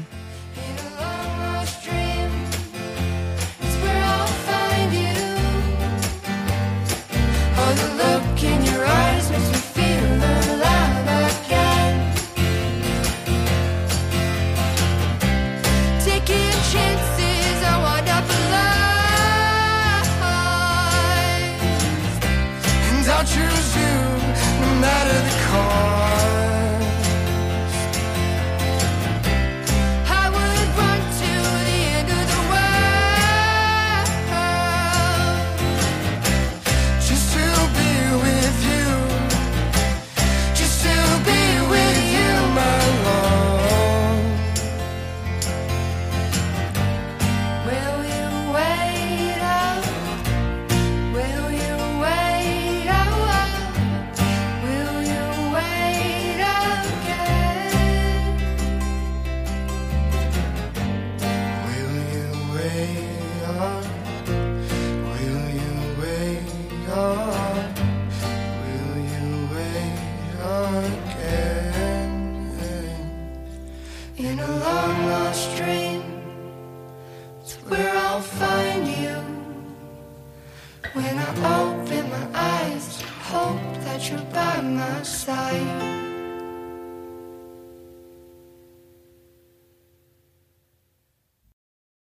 When I open my eyes, hope that you're by my side.